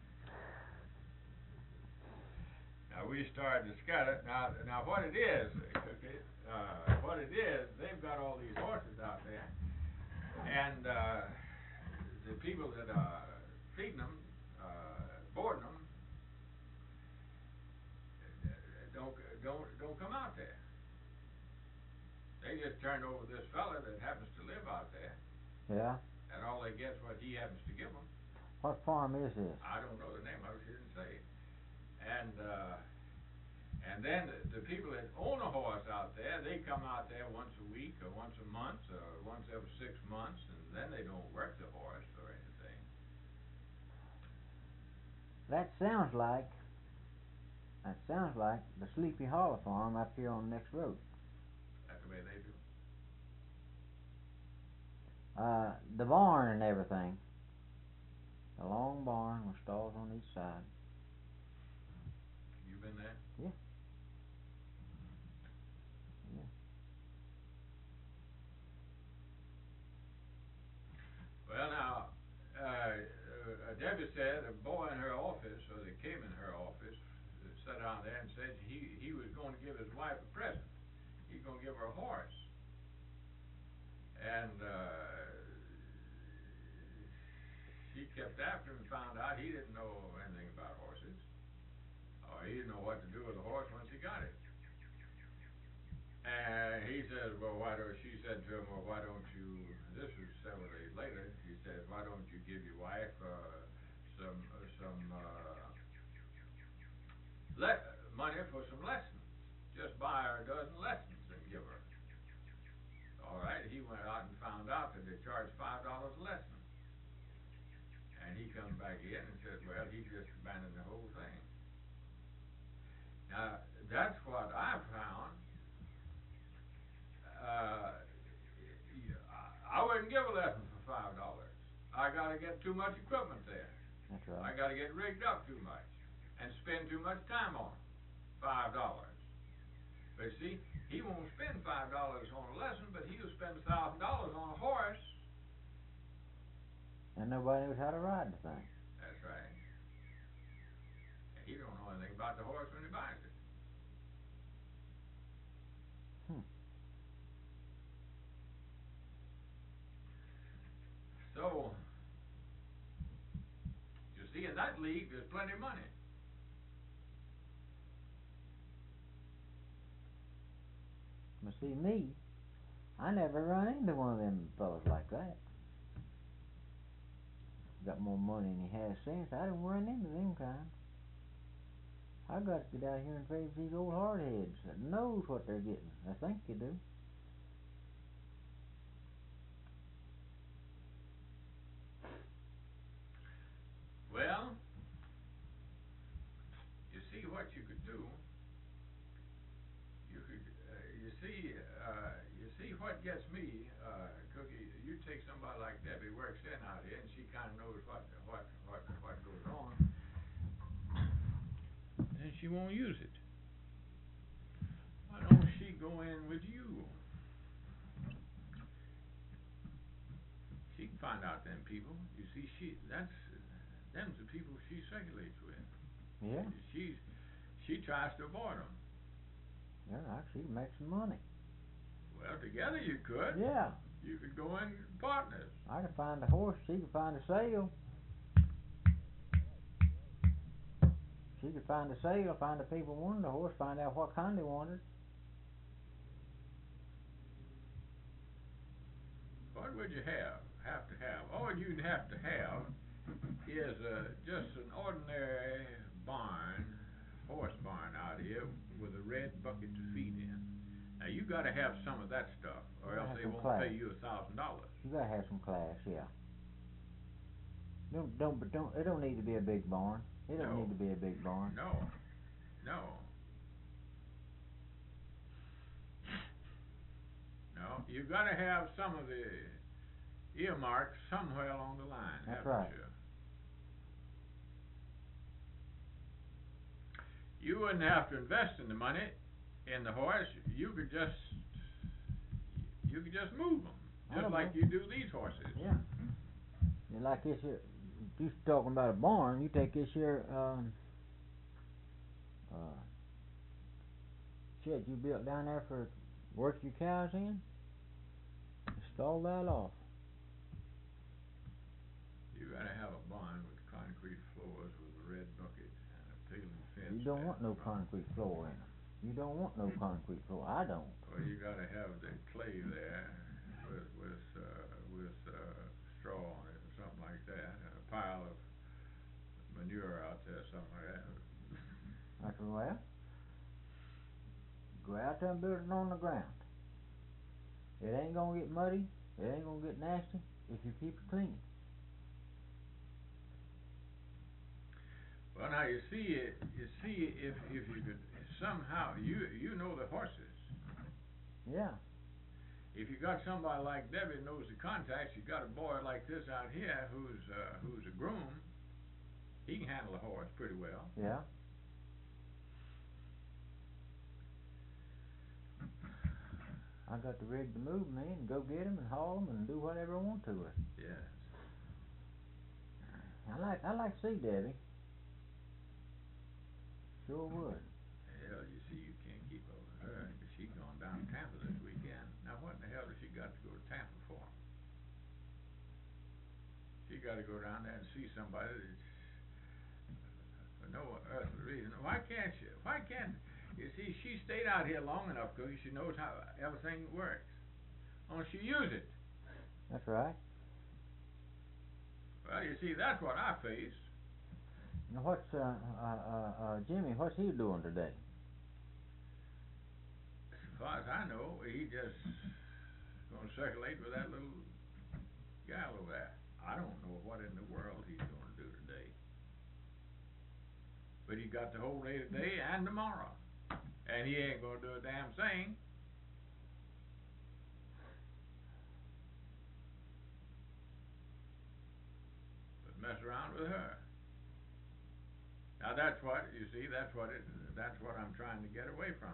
Now we started to scatter. Now what it is, okay, they've got all these horses out there, and the people that are feeding them, boarding them, don't come out there. They just turned over this fella that happens to live out there. Yeah? And all they get is what he happens to give them. What farm is this? I don't know the name of it, he didn't say. And then the people that own a horse out there, they come out there once a week or once a month or once every 6 months, and then they don't work the horse or anything. That sounds like the Sleepy Hollow farm up here on the next road. That's the way they do. The barn and everything. The long barn with stalls on each side. You been there? Yeah. Yeah. Well, now, Debbie said a boy in her office, or they came in her office, sat down there and said he was going to give his wife a present. He's going to give her a horse. And she kept after him and found out he didn't know anything about horses. Or he didn't know what to do with the horse once he got it. And he says, she said to him, well, why don't you, this was several days later, he said, why don't you give your wife some money for some lessons? Just buy her a dozen lessons and give her. All right, he went out and found out that they charged $5 a lesson. And he come back in and said, well, he just abandoned the whole thing. Now, that's what I found. I wouldn't give a lesson for $5. I got to get too much equipment there. That's right. I got to get rigged up too much and spend too much time on it. $5. But see, he won't spend $5 on a lesson, but he'll spend $1,000 on a horse. And nobody knows how to ride the thing. That's right. And he don't know anything about the horse when he buys it. So, you see, in that league, there's plenty of money. But see, me, I never run into one of them fellas like that. Got more money than he has sense. I don't run into them kind. I got to get out here and face these old hardheads that knows what they're getting. I think you do. Well, you see what you could do. You could, you see what gets me, Cookie. You take somebody like Debbie works in out here, and she kind of knows what goes on, and she won't use it. Why don't she go in with you? She can find out them people. You see, them's the people she circulates with. Yeah. She tries to avoid them. Yeah, she can make some money. Well, together you could. Yeah. You could go in partners. I could find a horse, she could find a sale. She could find a sale, find the people wanting the horse, find out what kind they wanted. What would you have to have? All you'd have to have is just an ordinary barn, horse barn out here with a red bucket to feed in. Now you got to have some of that stuff, or else they won't pay you $1,000. You gotta have some class, yeah. It don't need to be a big barn. It don't need to be a big barn. No. No, you got to have some of the earmarks somewhere along the line. That's right. You wouldn't have to invest in the money in the horse. You could just move them, just like you do these horses. Yeah. And like this here, you talking about a barn. You take this here shed you built down there for work your cows in. Stall that off. You gotta have a barn with concrete floors with a red bucket and a paling fence. You don't want no concrete floor in them. You don't want no concrete floor. I don't. Well, you gotta have the clay there with straw on it or something like that, and a pile of manure out there somewhere. I said, well, go out there and build it on the ground. It ain't gonna get muddy. It ain't gonna get nasty if you keep it clean. Well, now you see if you could somehow you know the horses. Yeah. If you got somebody like Debbie knows the contacts, you got a boy like this out here who's a groom. He can handle a horse pretty well. Yeah. I got the rig to move them in and go get them and haul them and do whatever I want to her. Yes. I like to see Debbie. Sure would. Hell, you see, you can't keep up with her because she's going down to Tampa this weekend. Now, what in the hell does she got to go to Tampa for? She got to go down there and see somebody that's for no earthly reason. Why can't you see, she stayed out here long enough because she knows how everything works. Don't she use it? That's right. Well, you see, that's what I face. Now what's Jimmy, what's he doing today? As far as I know, he just gonna circulate with that little gal over there. I don't know what in the world he's gonna do today. But he got the whole day today and tomorrow. And he ain't gonna do a damn thing. But mess around with her. Now that's what, you see, that's what I'm trying to get away from.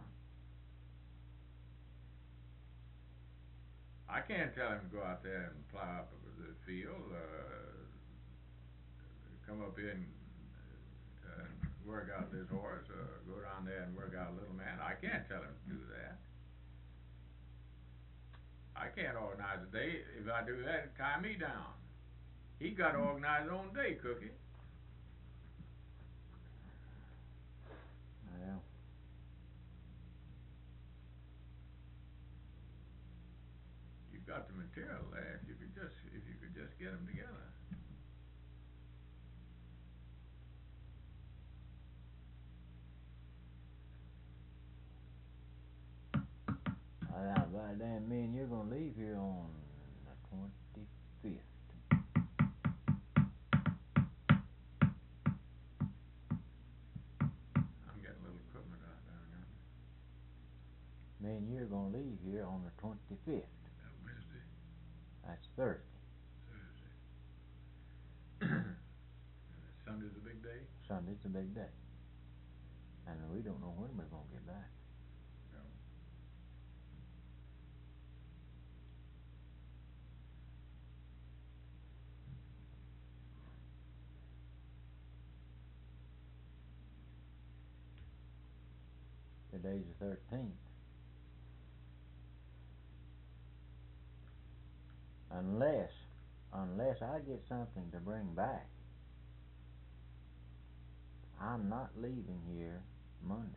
I can't tell him to go out there and plow up the field, come up here and work out this horse, go down there and work out a little man. I can't tell him to do that. I can't organize a day. If I do that, it'd tie me down. He got to organize his own day, Cookie. Well, You've got the material there. If you could just get them together. by damn me and you're gonna leave here on the 25th. I'm getting a little equipment out down there. Me and you're gonna leave here on the 25th. Wednesday, That's Thursday. Thursday. Sunday's a big day. Sunday's a big day. And we don't know when we're gonna get back. No. Today's the 13th. Unless I get something to bring back, I'm not leaving here Monday.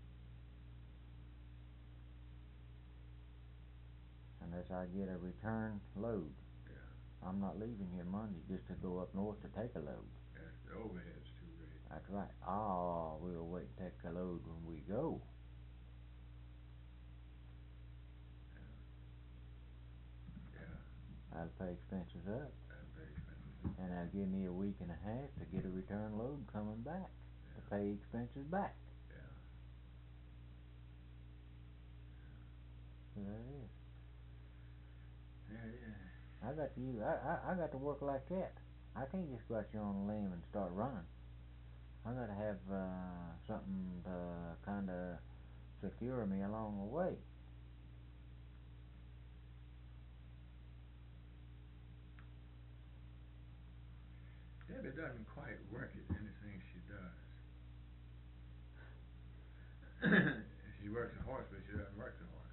Unless I get a return load. Yeah. I'm not leaving here Monday just to go up north to take a load. Yes, the overhead's too great. That's right. Oh, we'll wait and take the load when we go. Yeah. That'll pay expenses up. That'll pay expenses. And that'll give me a week and a half to get a return load coming back. Yeah. To pay expenses back. Yeah. So there it is. Yeah. I got to work like that. I can't just go out here on a limb and start running. I gotta have something to kinda secure me along the way. Debbie doesn't quite work at anything she does. She works the horse, but she doesn't work the horse.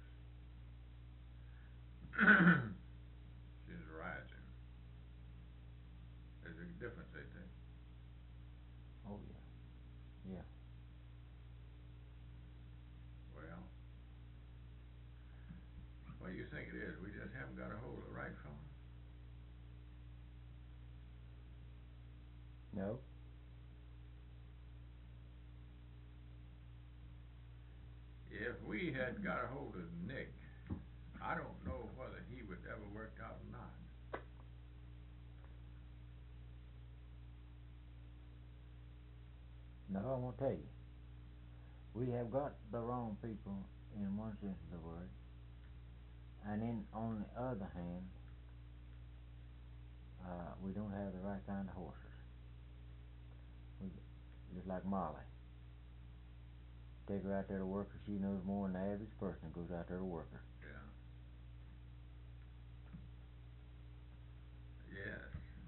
She just rides him. There's a difference, ain't there? Oh yeah. Yeah. Well, what do you think it is? We just haven't got a hold of the right phone? No. If we had got a hold of Nick, I don't know whether he would ever work out or not. No, I won't tell you. We have got the wrong people in one sense of the word. And in on the other hand, we don't have the right kind of horses. Just like Molly. Take her out there to work her, she knows more than the average person that goes out there to work her. Yeah. Yes.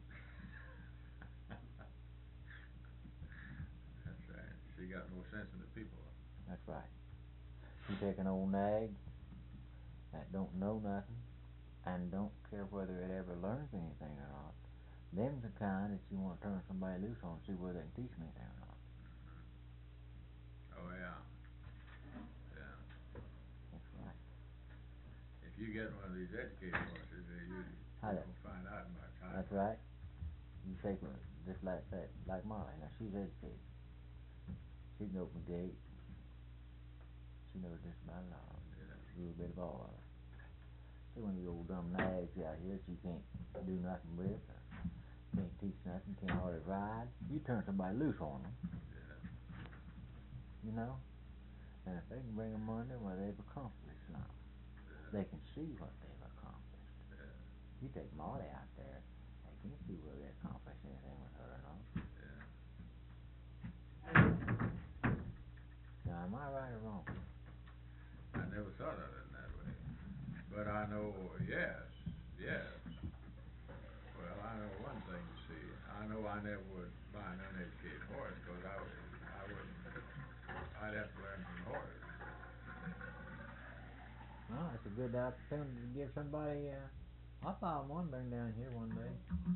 That's right. She got more sense than the people. That's right. You take an old nag that don't know nothing and don't care whether it ever learns anything or not. Them's the kind that you want to turn somebody loose on and see whether they can teach them anything or not. Oh yeah. Yeah. That's right. If you get one of these educated horses, you don't find out much. That's right. You take one just like that, like Molly. Now she's educated. She can open the gate. She knows just about it all. Yeah. A little bit of all of it. See, one of these old dumb nags out here that you can't do nothing with, or can't teach nothing, can't hardly ride. You turn somebody loose on them. Yeah. You know? And if they can bring them under, well, they've accomplished something. Yeah. They can see what they've accomplished. Yeah. You take Molly out there, they can't see whether they accomplished anything with her or not. Yeah. That's a good opportunity to give somebody, I'll buy one, bring down here one day.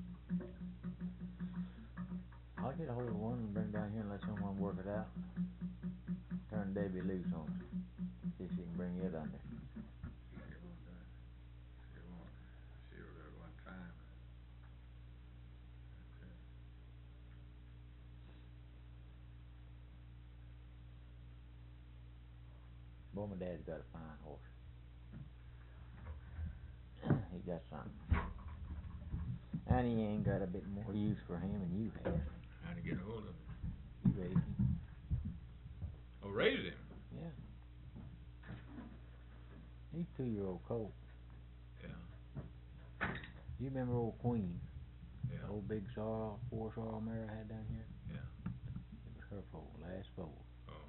I'll get a hold of one and bring down here and let someone work it out. Turn Debbie loose on it. See if she can bring it under. She was there one time. Boy, my dad's got a fine horse. He got something. And he ain't got a bit more use for him than you have. How to get a hold of him? You raised him. Oh, raised him? Yeah. He's a 2-year-old colt. Yeah. You remember old Queen? Yeah. Old big sorrel, 4 sorrel mare I had down here? Yeah. It was her foal, last foal. Oh.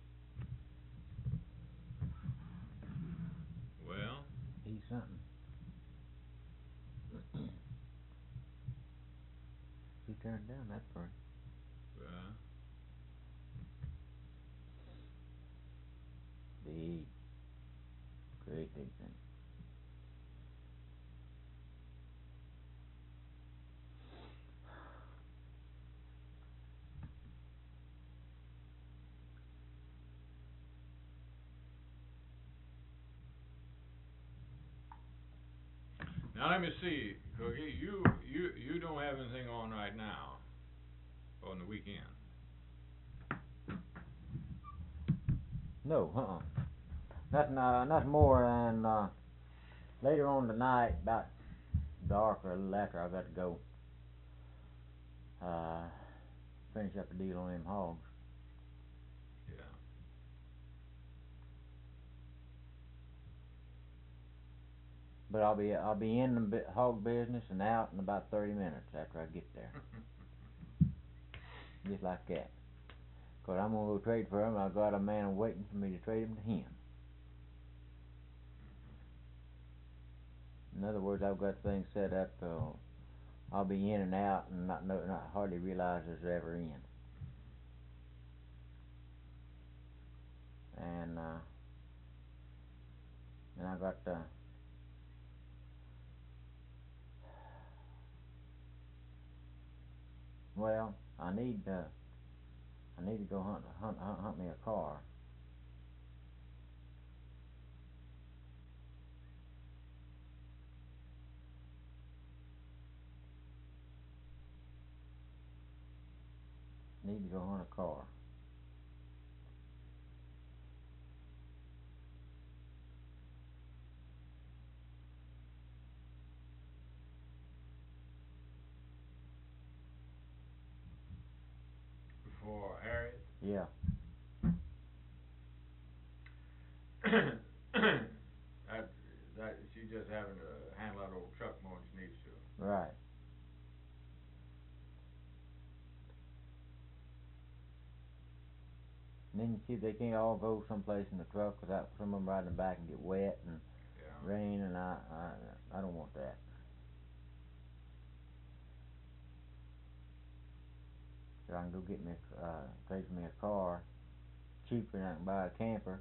Well. He's something. He turned down that bird. Yeah. Big. Great big thing. Now let me see, Cookie. You don't have anything on right now on the weekend. No, nothing more than later on tonight, about dark or a little after, I got to go finish up a deal on them hogs. Yeah. But I'll be in the hog business and out in about 30 minutes after I get there. Just like that. 'Cause I'm gonna go trade for him. I got a man waiting for me to trade him to him. In other words, I've got things set up. I'll be in and out and not hardly realize it's ever in. And I got well, I need to go hunt me a car. Need to go hunt a car. For Harriet? Yeah. that she just having to handle that old truck more than she needs to. Right. And then you see they can't all go someplace in the truck without some of them riding the back and get wet and rain, and I don't want that. So I can go get me trade me a car cheaper than I can buy a camper,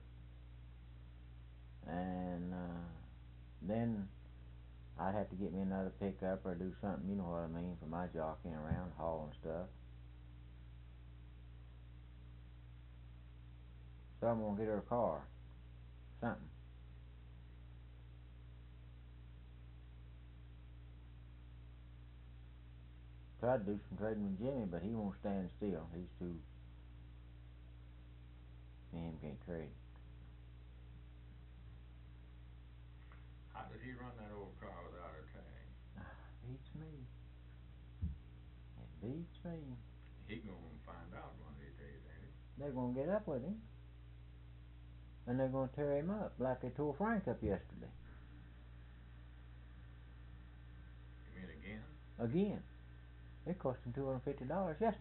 and then I'd have to get me another pickup or do something, you know what I mean, for my jockeying around, hauling stuff. So I'm gonna get her a car, something. Tried to do some trading with Jimmy, but he won't stand still. He's too. Me and him can't trade. How did he run that old car without a tag? Beats me. It beats me. He gonna find out one of these days, ain't he? They're gonna get up with him, and they're gonna tear him up like they tore Frank up yesterday. You mean again? Again. It cost him $250 yesterday.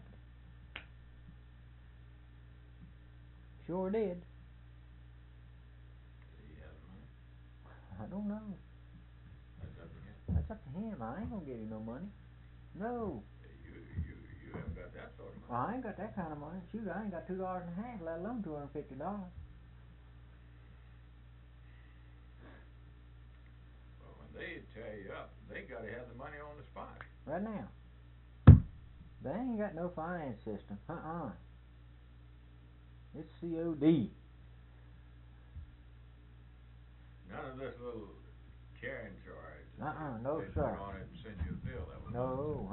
Sure did. Does he have the money? I don't know. That's up to him. That's up to him. I ain't gonna give him no money. No. You haven't got that sort of money. Well, I ain't got that kind of money. Shoot, I ain't got $2.50, let alone $250. they tear you up. They gotta have the money on the spot. Right now. They ain't got no finance system. It's COD. None of this little carrying charge. No they sir. put on it and send you a bill. That was No,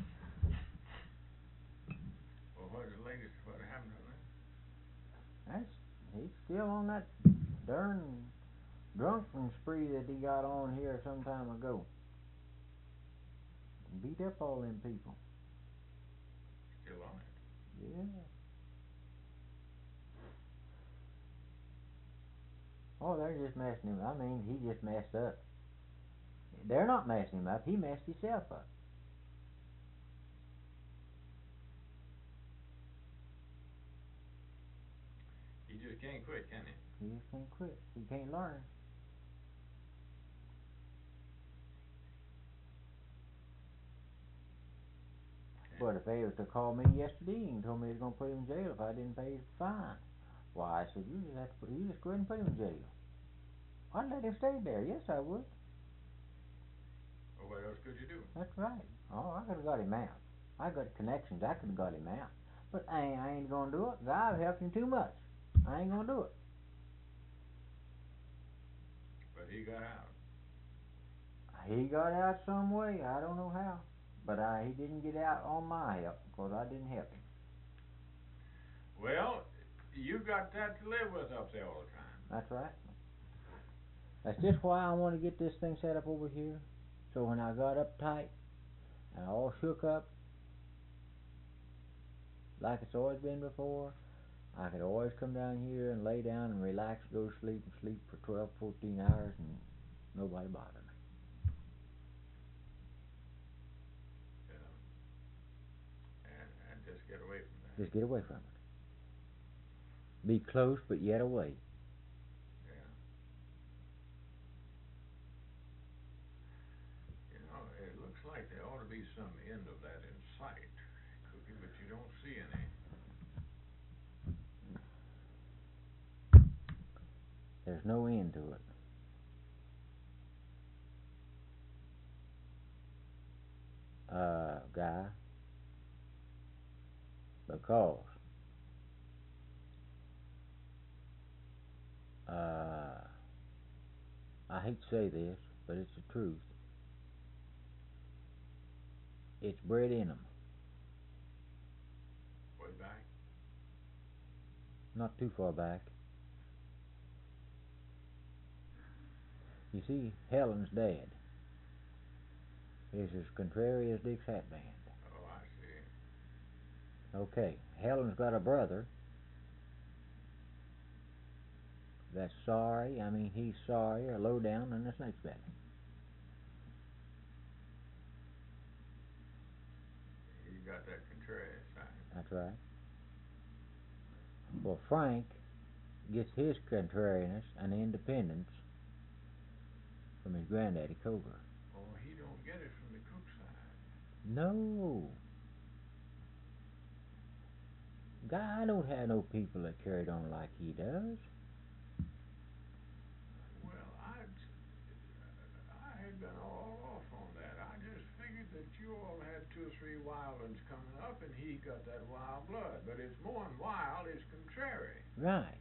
Well, what happened to that? He's still on that darn drunken spree that he got on here some time ago. Beat up all them people. Still on it. Yeah. Oh, they're just messing him. I mean, he just messed up. They're not messing him up. He messed himself up. He just can't quit, can he? He just can't quit. He can't learn. But if they was to call me yesterday and told me they was gonna put him in jail if I didn't pay his fine, why I said you just go ahead and put him in jail. I'd let him stay there. Yes, I would. Well, what else could you do? That's right. Oh, I could have got him out. I got connections. I could have got him out. But I ain't gonna do it. I've helped him too much. I ain't gonna do it. But he got out. He got out some way. I don't know how. But he didn't get out on my help because I didn't help him. Well, you got that to live with up there all the time. That's right. That's just why I want to get this thing set up over here. So when I got uptight and all shook up, like it's always been before, I could always come down here and lay down and relax, go to sleep, and sleep for 12, 14 hours and nobody bothered me. And just get away from that. Just get away from it. Be close but yet away. Yeah. You know, it looks like there ought to be some end of that in sight, Cookie, but you don't see any. There's no end to it. Guy, because I hate to say this, but it's the truth. It's bred in them. Way back? Not too far back. You see, Helen's dad is as contrary as Dick's hat band. Oh, I see. Okay, Helen's got a brother that's sorry. I mean, he's sorrier, low down than a snake's belly. He got that contrarian side. That's right. Well, Frank gets his contrariness and independence from his granddaddy Cogar. Oh, he don't get it from the cook side. No. Guy, I don't have no people that carried on like he does. Well, I had been all off on that. I just figured that you all had 2 or 3 wild ones coming up, and he got that wild blood. But it's more than wild; it's contrary. Right.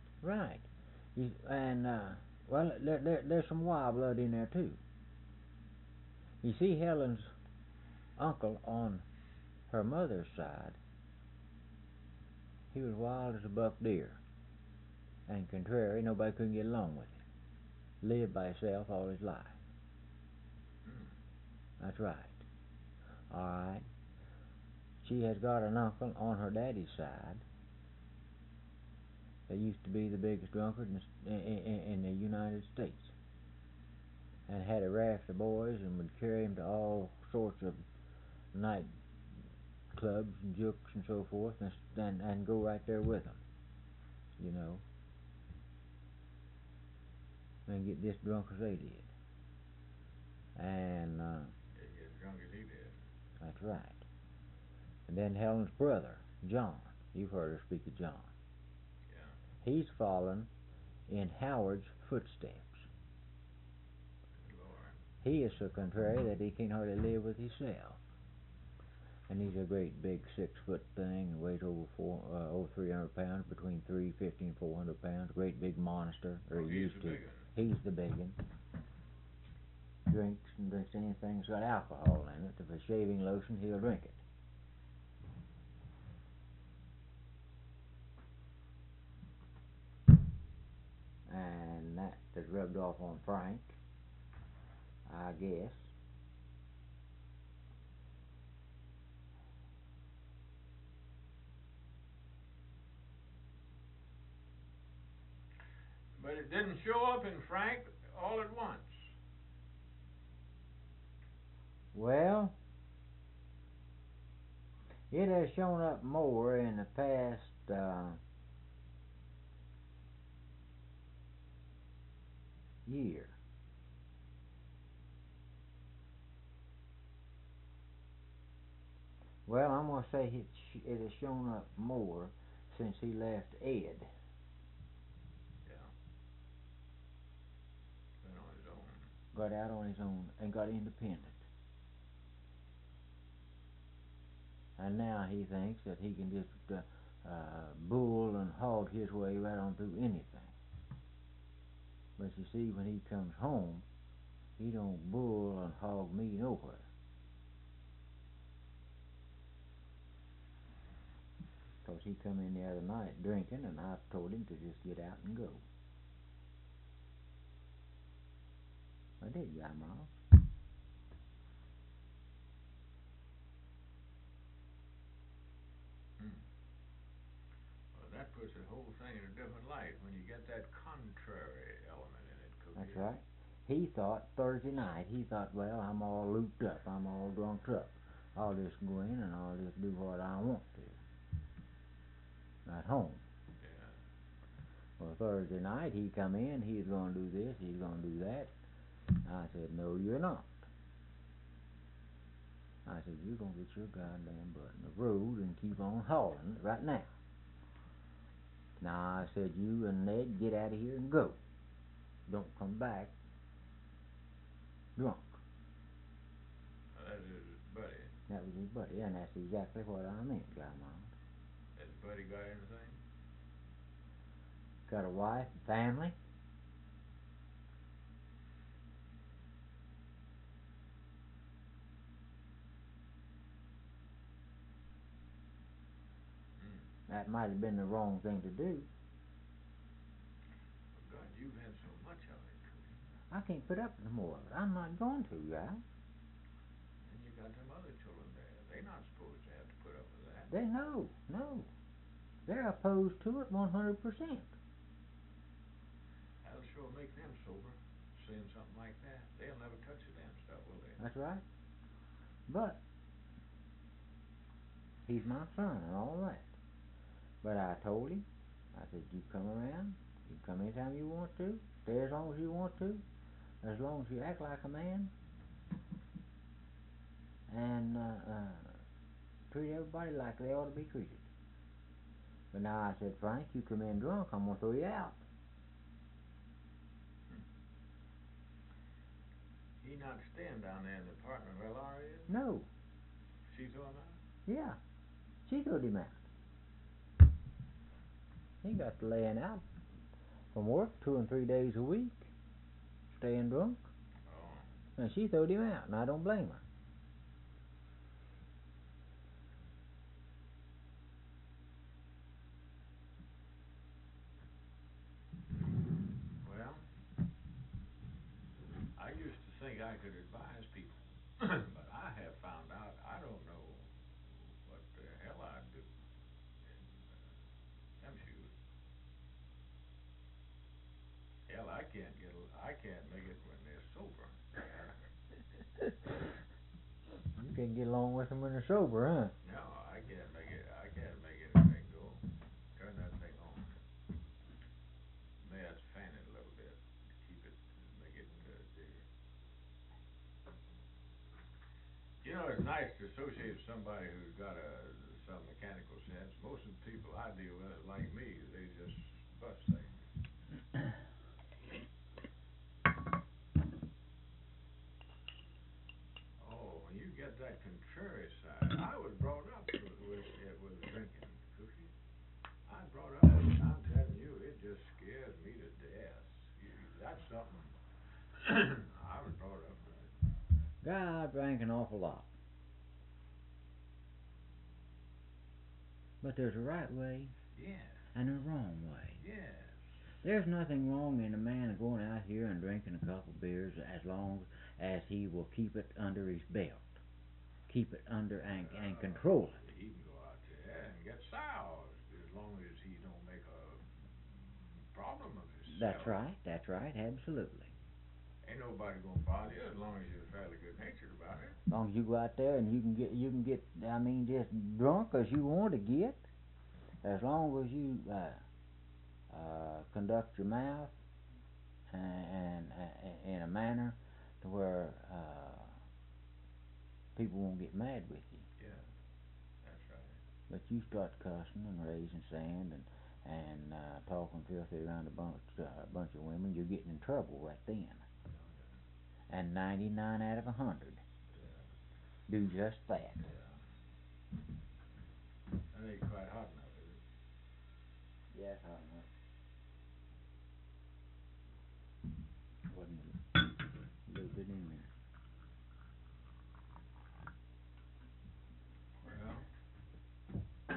Well, there's some wild blood in there too. You see, Helen's uncle on her mother's side, he was wild as a buck deer, and contrary, nobody couldn't get along with him. Lived by himself all his life. That's right. All right. She has got an uncle on her daddy's side that used to be the biggest drunkard in the United States, and had a raft of boys and would carry him to all sorts of night clubs and jukes and so forth, and go right there with them, you know, and get just drunk as they did. And They get as drunk as he did. that's right. And then Helen's brother, John. You've heard her speak of John. Yeah. He's fallen in Howard's footsteps. Good Lord. He is so contrary that he can't hardly live with himself. And he's a great big 6-foot thing, and weighs over 300 pounds, between 350 and 400 pounds. Great big monster, or Oh, he he's used the to. big one. He's the big one. Drinks anything that's got alcohol in it. If it's shaving lotion, he'll drink it. And that is rubbed off on Frank, I guess. But it didn't show up in Frank all at once. Well, it has shown up more in the past year. Well, I'm going to say it has shown up more since he left Ed. Yeah. Went on his own. Got out on his own and got independent. And now he thinks that he can just bull and hog his way right on through anything. But you see, when he comes home, he don't bull and hog me nowhere. Because he come in the other night drinking, and I told him to just get out and go. I did, Guy Miles. Well, that puts the whole thing in a different light when you get that contrary element in it, Cookie. That's right. He thought Thursday night, well, I'm all looped up, I'm all drunk up. I'll just go in and I'll just do what I want to. At home. Yeah. Well, Thursday night he come in, he's going to do this, he's going to do that. I said, no, you're not. I said, you're going to get your goddamn butt in the road and keep on hauling right now. Now, I said, you and Ned get out of here and go. Don't come back drunk. That is his buddy. That was his buddy, and that's exactly what I meant, Guy Miles. Has his buddy got anything? Got a wife, family. That might have been the wrong thing to do. Oh, God, you've had so much of it, Cookie. I can't put up no more of it. I'm not going to, Guy. And you got them other children there. They're not supposed to have to put up with that. They no. They're opposed to it 100%. That'll sure make them sober, seeing something like that. They'll never touch the damn stuff, will they? That's right. But he's my son and all that. But I told him, I said, you come around, you come anytime you want to, stay as long as you want to, as long as you act like a man, and treat everybody like they ought to be treated. But now I said, Frank, you come in drunk, I'm going to throw you out. He not staying down there in the apartment where Laura is? No. She threw him out? Yeah. She throwed him out. He got to laying out from work 2 and 3 days a week, staying drunk. Oh. And she throwed him out, and I don't blame her. Well, I used to think I could advise people, but I have found out I don't know what the hell I'd do in them shoes. Hell, I can't make it when they're sober. You can't get along with them when they're sober, huh? No, I can't make it anything go. Turn that thing on. May I fan it a little bit to keep it, make it bigger. You know, it's nice to associate with somebody who's got some mechanical sense. Most of the people I deal with are like me. They just bust things. Guy, I drank an awful lot. But there's a right way Yeah, and a wrong way. yeah. There's nothing wrong in a man going out here and drinking a couple beers as long as he will keep it under his belt. Keep it under and control it. He can go out there and get soused as long as he don't make a problem of himself. That's right, absolutely. Ain't nobody gonna bother you as long as you're fairly good natured about it. As long as you go out there and you can get, I mean, just drunk as you want to get, as long as you conduct your mouth and in a manner to where people won't get mad with you. Yeah, that's right. But you start cussing and raising sand and talking filthy around a bunch of women, you're getting in trouble right then. And 99 out of 100 do just that. Yeah. That ain't quite hot enough, is it? Yeah, it's hot enough. Wasn't a little bit in there. Well,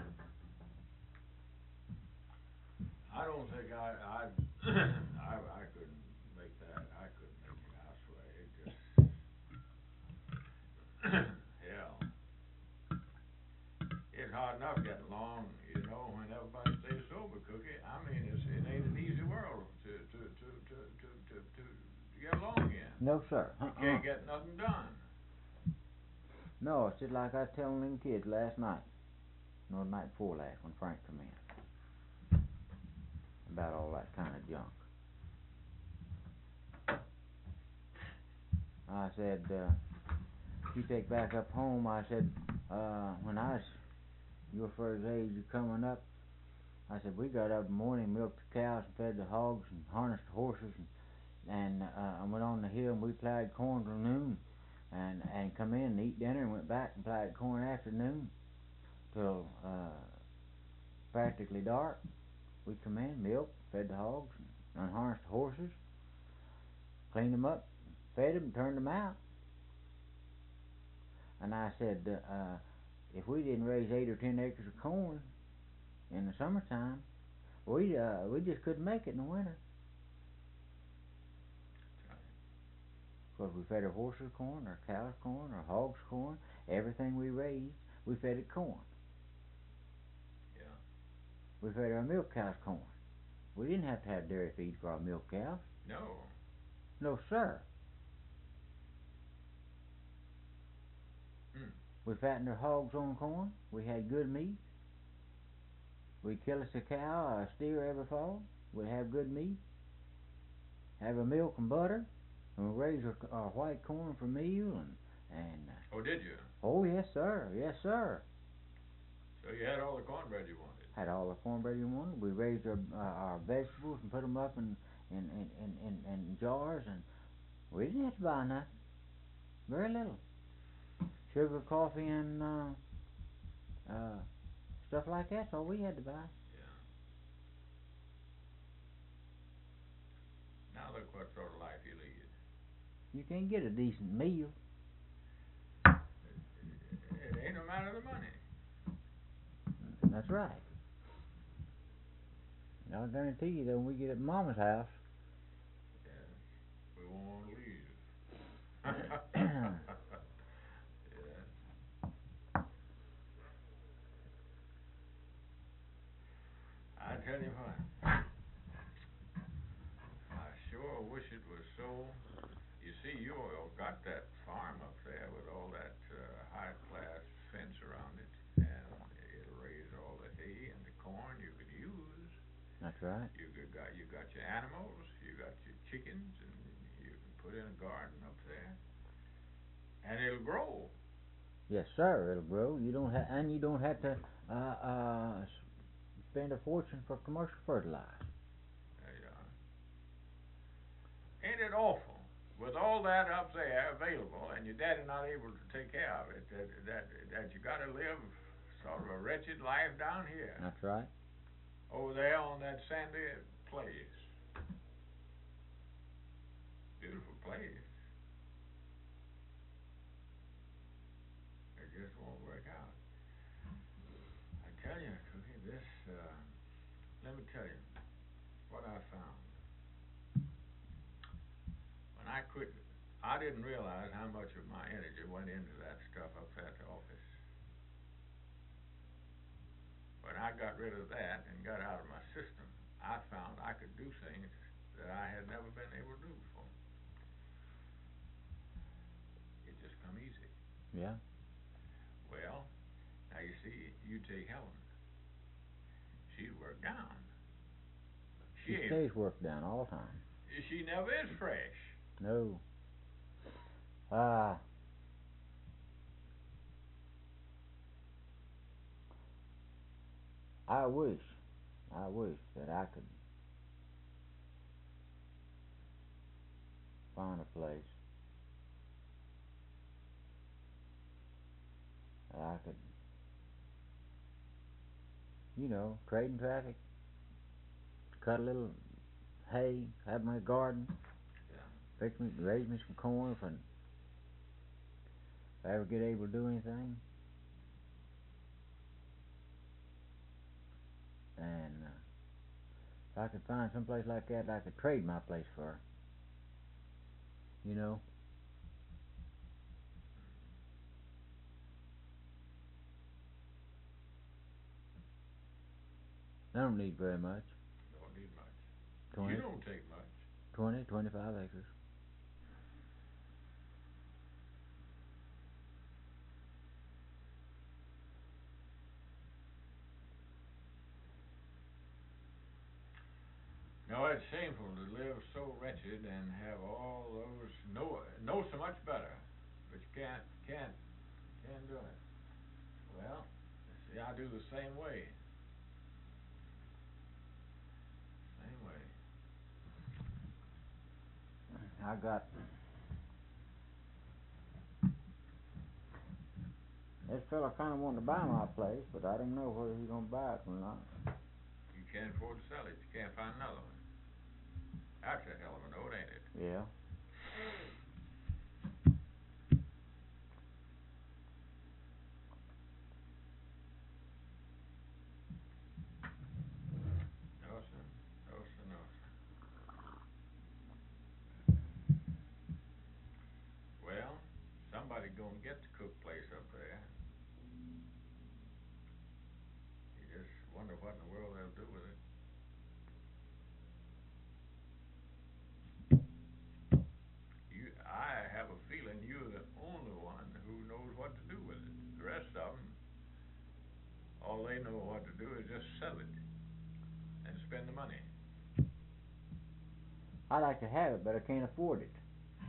I don't think I I couldn't make that. I couldn't make it. I swear. It just hell. It's hard enough getting along, you know, when everybody stays sober, Cookie. I mean, it ain't an easy world to get along in. No, sir. You can't get nothing done. No, it's just like I was telling them kids last night. No, the night before last when Frank come in. About all that kind of junk. I said, you take back up home, I said, when I was your first age of coming up, I said, we got up in the morning, milked the cows and fed the hogs and harnessed the horses and went on the hill and we plowed corn till noon and come in and eat dinner and went back and plowed corn afternoon till practically dark. We'd come in, milk, fed the hogs, and unharnessed the horses, cleaned them up, fed them, and turned them out. And I said, if we didn't raise 8 or 10 acres of corn in the summertime, we just couldn't make it in the winter. Because we fed our horses corn, our cows corn, our hogs corn, everything we raised, we fed it corn. Yeah. We fed our milk cows corn. We didn't have to have dairy feed for our milk cows. No. No, sir. We fattened our hogs on corn. We had good meat. We'd kill us a cow, a steer every fall. We'd have good meat. Have our milk and butter. And we raised our white corn for meal and Oh, did you? oh, yes, sir. Yes, sir. So you had all the cornbread you wanted? Had all the cornbread you wanted. We raised our vegetables and put them up in jars, and we didn't have to buy nothing. Very little. Sugar, coffee, and stuff like that's all we had to buy. Yeah. Now look what sort of life you lead. You can't get a decent meal. It ain't a matter of the money. That's right. I'll guarantee you that when we get at Mama's house, Yes. We won't want to leave. Yes. I tell you what. I sure wish it was so. You see, you all got that farm up there with all that high class fence around it, and it'll raise all the hay and the corn you could use. that's right. You got your animals, you got your chickens, and you can put in a garden up there, and it'll grow. Yes, sir. It'll grow. You don't have to spend a fortune for commercial fertilizer. There you are. Ain't it awful with all that up there available, and your daddy not able to take care of it? That you got to live sort of a wretched life down here. That's right. Over there on that sandy place. Beautiful place. let me tell you what I found. When I quit, I didn't realize how much of my energy went into that stuff up there at the office. When I got rid of that and got out of my system, I found I could do things that I had never been able to do before. It just come easy. Yeah. Well, now you see, you take Helen. She'd work down. She stays worked down all the time. She never is fresh. No. I wish that I could find a place that I could, trade in traffic, cut a little hay, have my garden, Yeah. raise me some corn if I ever get able to do anything. And if I could find some place like that, I could trade my place for, you know. I don't need very much. Don't need much. 20, You don't take much. 20, 25 acres. No, it's shameful to live so wretched and have all those know so much better, but you can't do it. Well, see, I do the same way. Same way. I got this fella kind of wanting to buy my place, but I don't know whether he's gonna buy it or not. You can't afford to sell it. You can't find another one. That's a hell of a note, ain't it? Yeah. No, sir. No, sir. No, sir. Well, somebody gonna get the cook place up there. You just wonder what in the world they'll do with it. I have a feeling you're the only one who knows what to do with it. The rest of them, all they know what to do is just sell it and spend the money. I like to have it, but I can't afford it.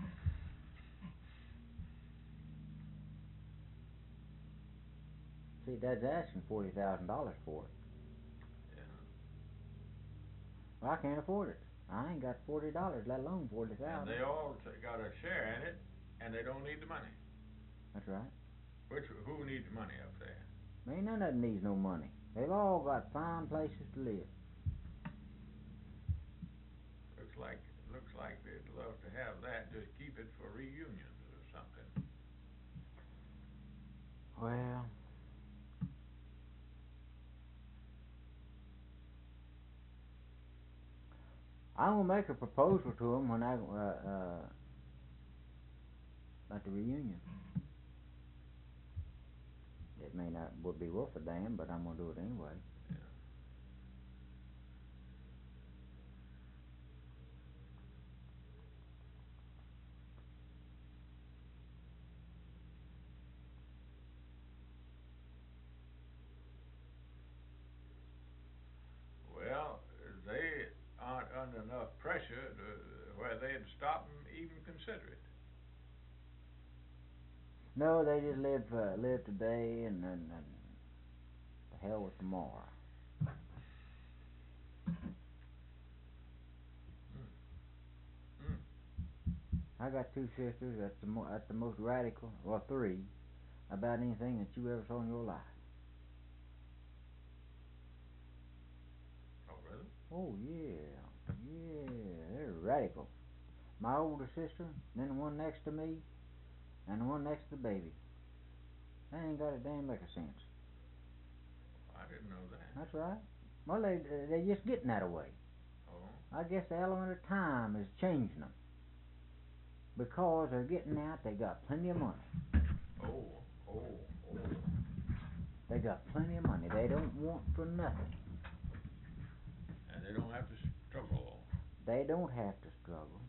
See, Dad's asking $40,000 for it. Yeah. Well, I can't afford it. I ain't got $40, let alone 40,000. And they all got a share in it, and they don't need the money. That's right. Who needs money up there? Ain't none of them needs no money. They've all got fine places to live. Looks like they'd love to have that. Just keep it for reunions or something. Well, I'm gonna make a proposal to them when at the reunion. It may not would be worth a damn, but I'm gonna do it anyway. Yeah. Well, they aren't under enough pressure where they'd stop and even consider it. No, they just live today and the hell with tomorrow. I got two sisters that's the most radical, well, three, about anything that you ever saw in your life. Oh, really? Oh yeah, they're radical. My older sister, then the one next to me, and the one next to the baby. They ain't got a damn lick of sense. I didn't know that. That's right. Well, they're just getting that way. Oh, I guess the element of time is changing them. Because they're getting out, they got plenty of money. oh, oh, oh. They got plenty of money. They don't want for nothing. And they don't have to struggle. They don't have to struggle.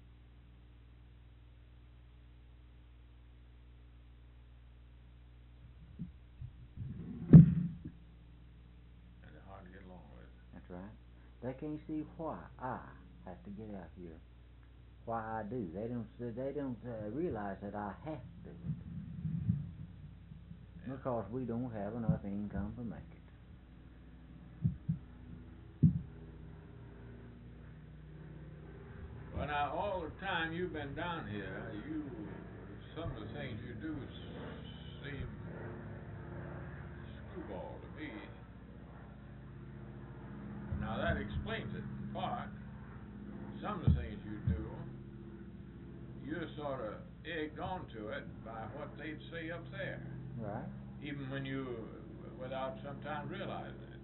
And they're hard to get along with. That's right. They can't see why I have to get out here. Why I do. They don't realize that I have to do it. Yeah. Because we don't have enough income to make it. Well, now, all the time you've been down here, some of the things you do seem screwball to me. Now, that explains it in part. Some of the things you do, you're sort of egged onto it by what they'd say up there. Right. Even when without sometimes realizing it.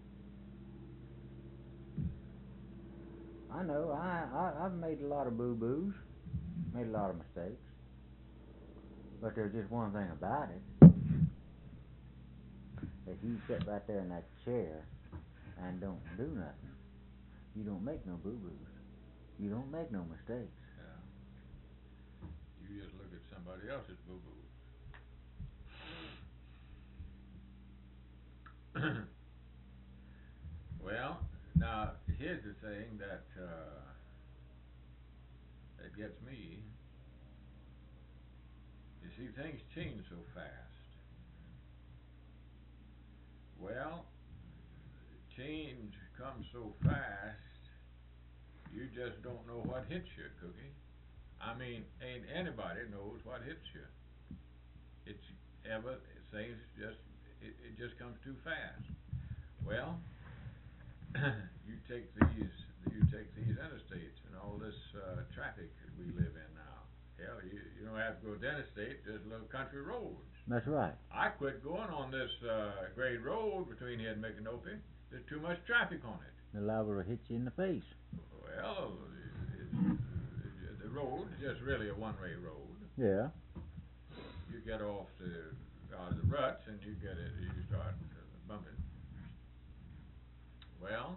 I know. I've made a lot of boo-boos. Made a lot of mistakes. But there's just one thing about it. If you sit right there in that chair and don't do nothing, you don't make no boo-boos. You don't make no mistakes. Yeah. You just look at somebody else's boo-boos. Well, now, here's the thing that gets me. You see, things change so fast. Well, change comes so fast, you just don't know what hits you, Cookie. I mean, ain't anybody knows what hits you. Things just, it just comes too fast. Well, you take these interstates and all this traffic that we live in now. Hell, you don't have to go to interstate, just little country roads. That's right. I quit going on this grade road between here and Micanopy. There's too much traffic on it. The liable to hit you in the face. Well, the road is just really a one-way road. Yeah. You get out of the ruts and you start bumping. Well,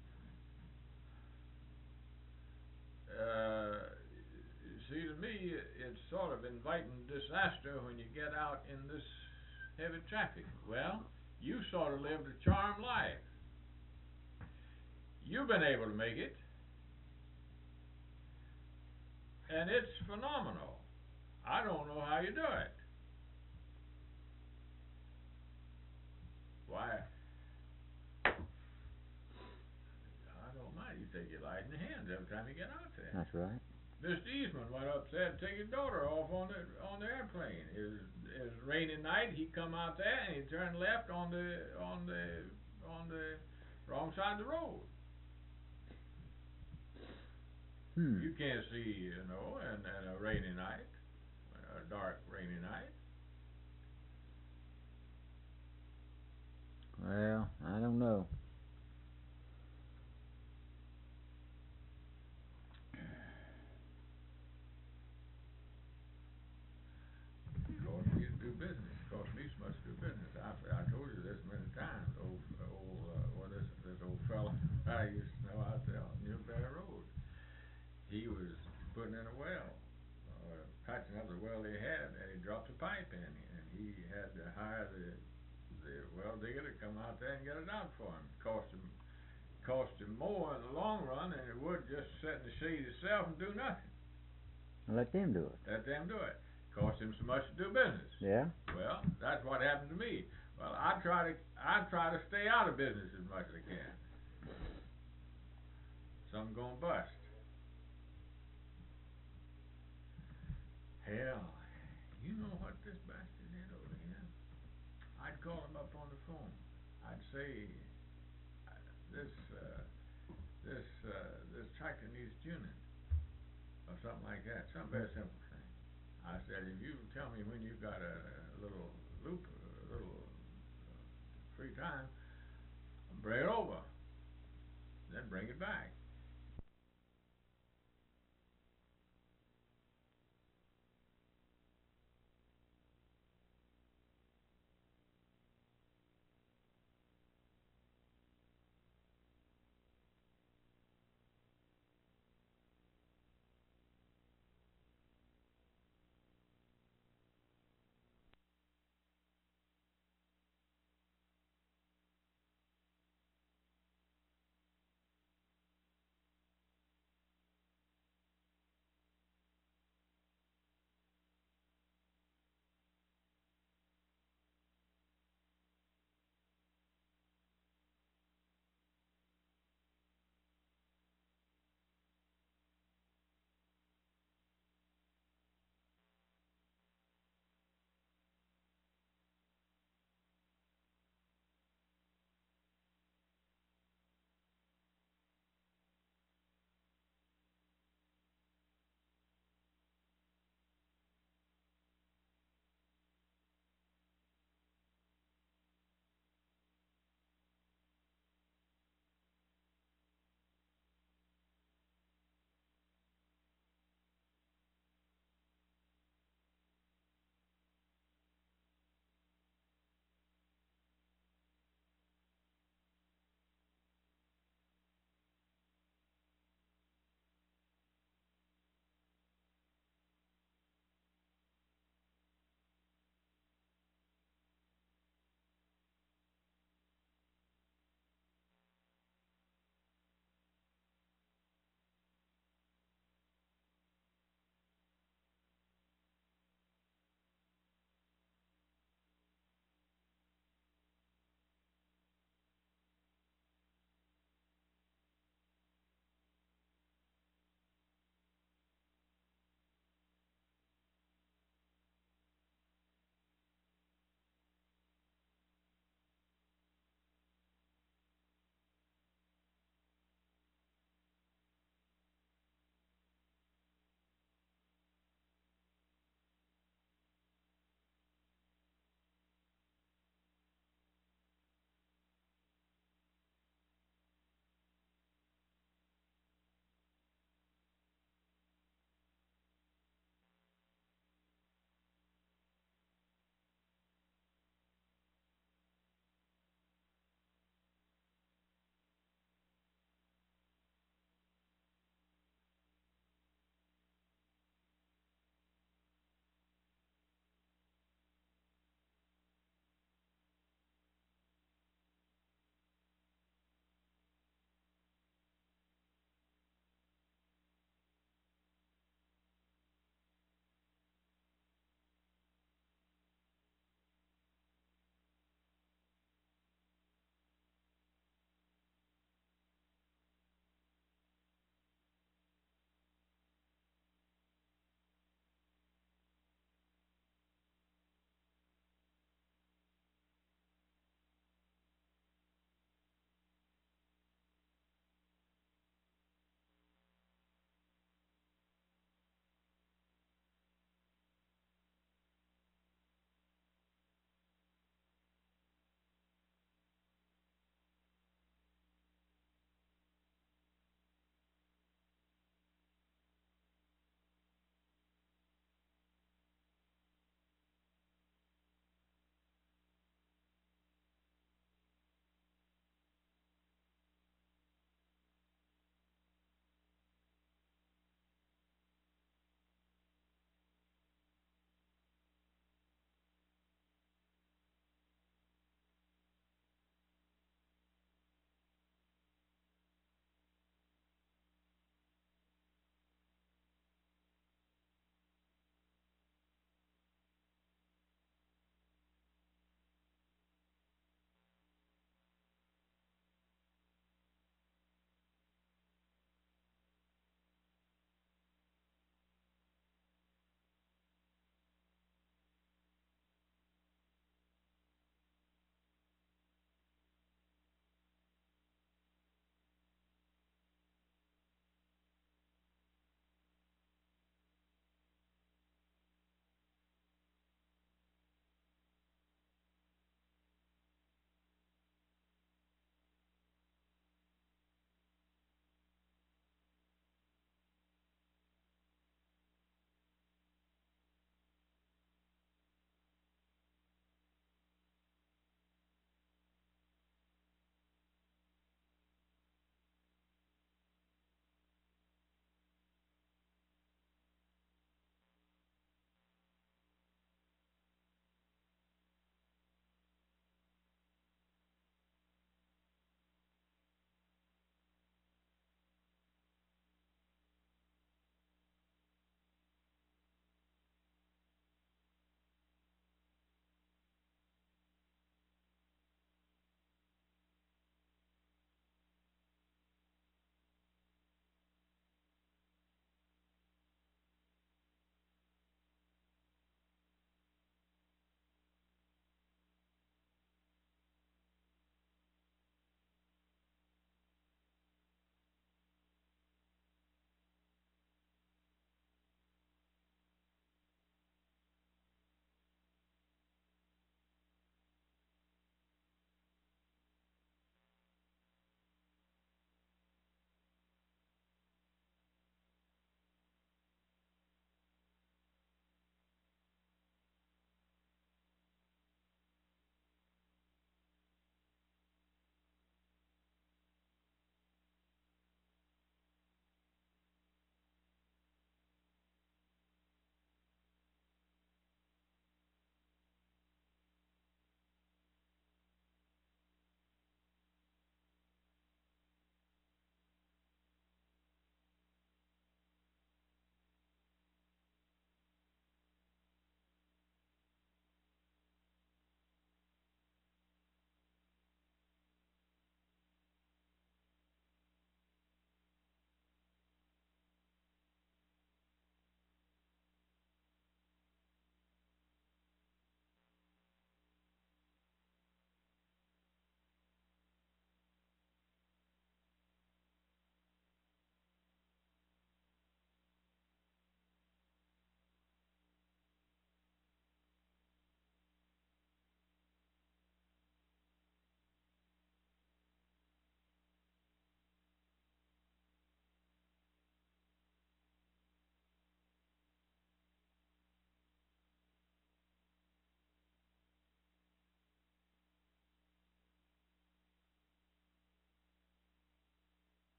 see, to me, it's sort of inviting disaster when you get out in this heavy traffic. Well, you sort of lived a charmed life. You've been able to make it, and it's phenomenal. I don't know how you do it. Why? I don't mind. You take your life in your hands every time you get out there. That's right. Mr. Eastman went up there to take his daughter off on the airplane. It was a rainy night. He come out there and he turned left on the wrong side of the road. You can't see, in a rainy night, a dark rainy night. Well, I don't know. It costs me to do business. It costs me so much to do business. I told you this many times. This old fella I used to know out there on Newberry Road. He was putting in a well, patching up the well they had, and he dropped a pipe in, and he had to hire the well digger to come out there and get it out for him. Cost him more in the long run than it would just sit in the shade itself and do nothing. Let them do it. Let them do it. Cost him so much to do business. Yeah. Well, that's what happened to me. Well, I try to stay out of business as much as I can. Something gonna bust. Hell, you know what this bastard did over here? I'd call him up on the phone. I'd say, this tractor needs tuning, or something like that. Some very simple thing. I said, if you tell me when you've got a little loop, a little free time, bring it over, then bring it back.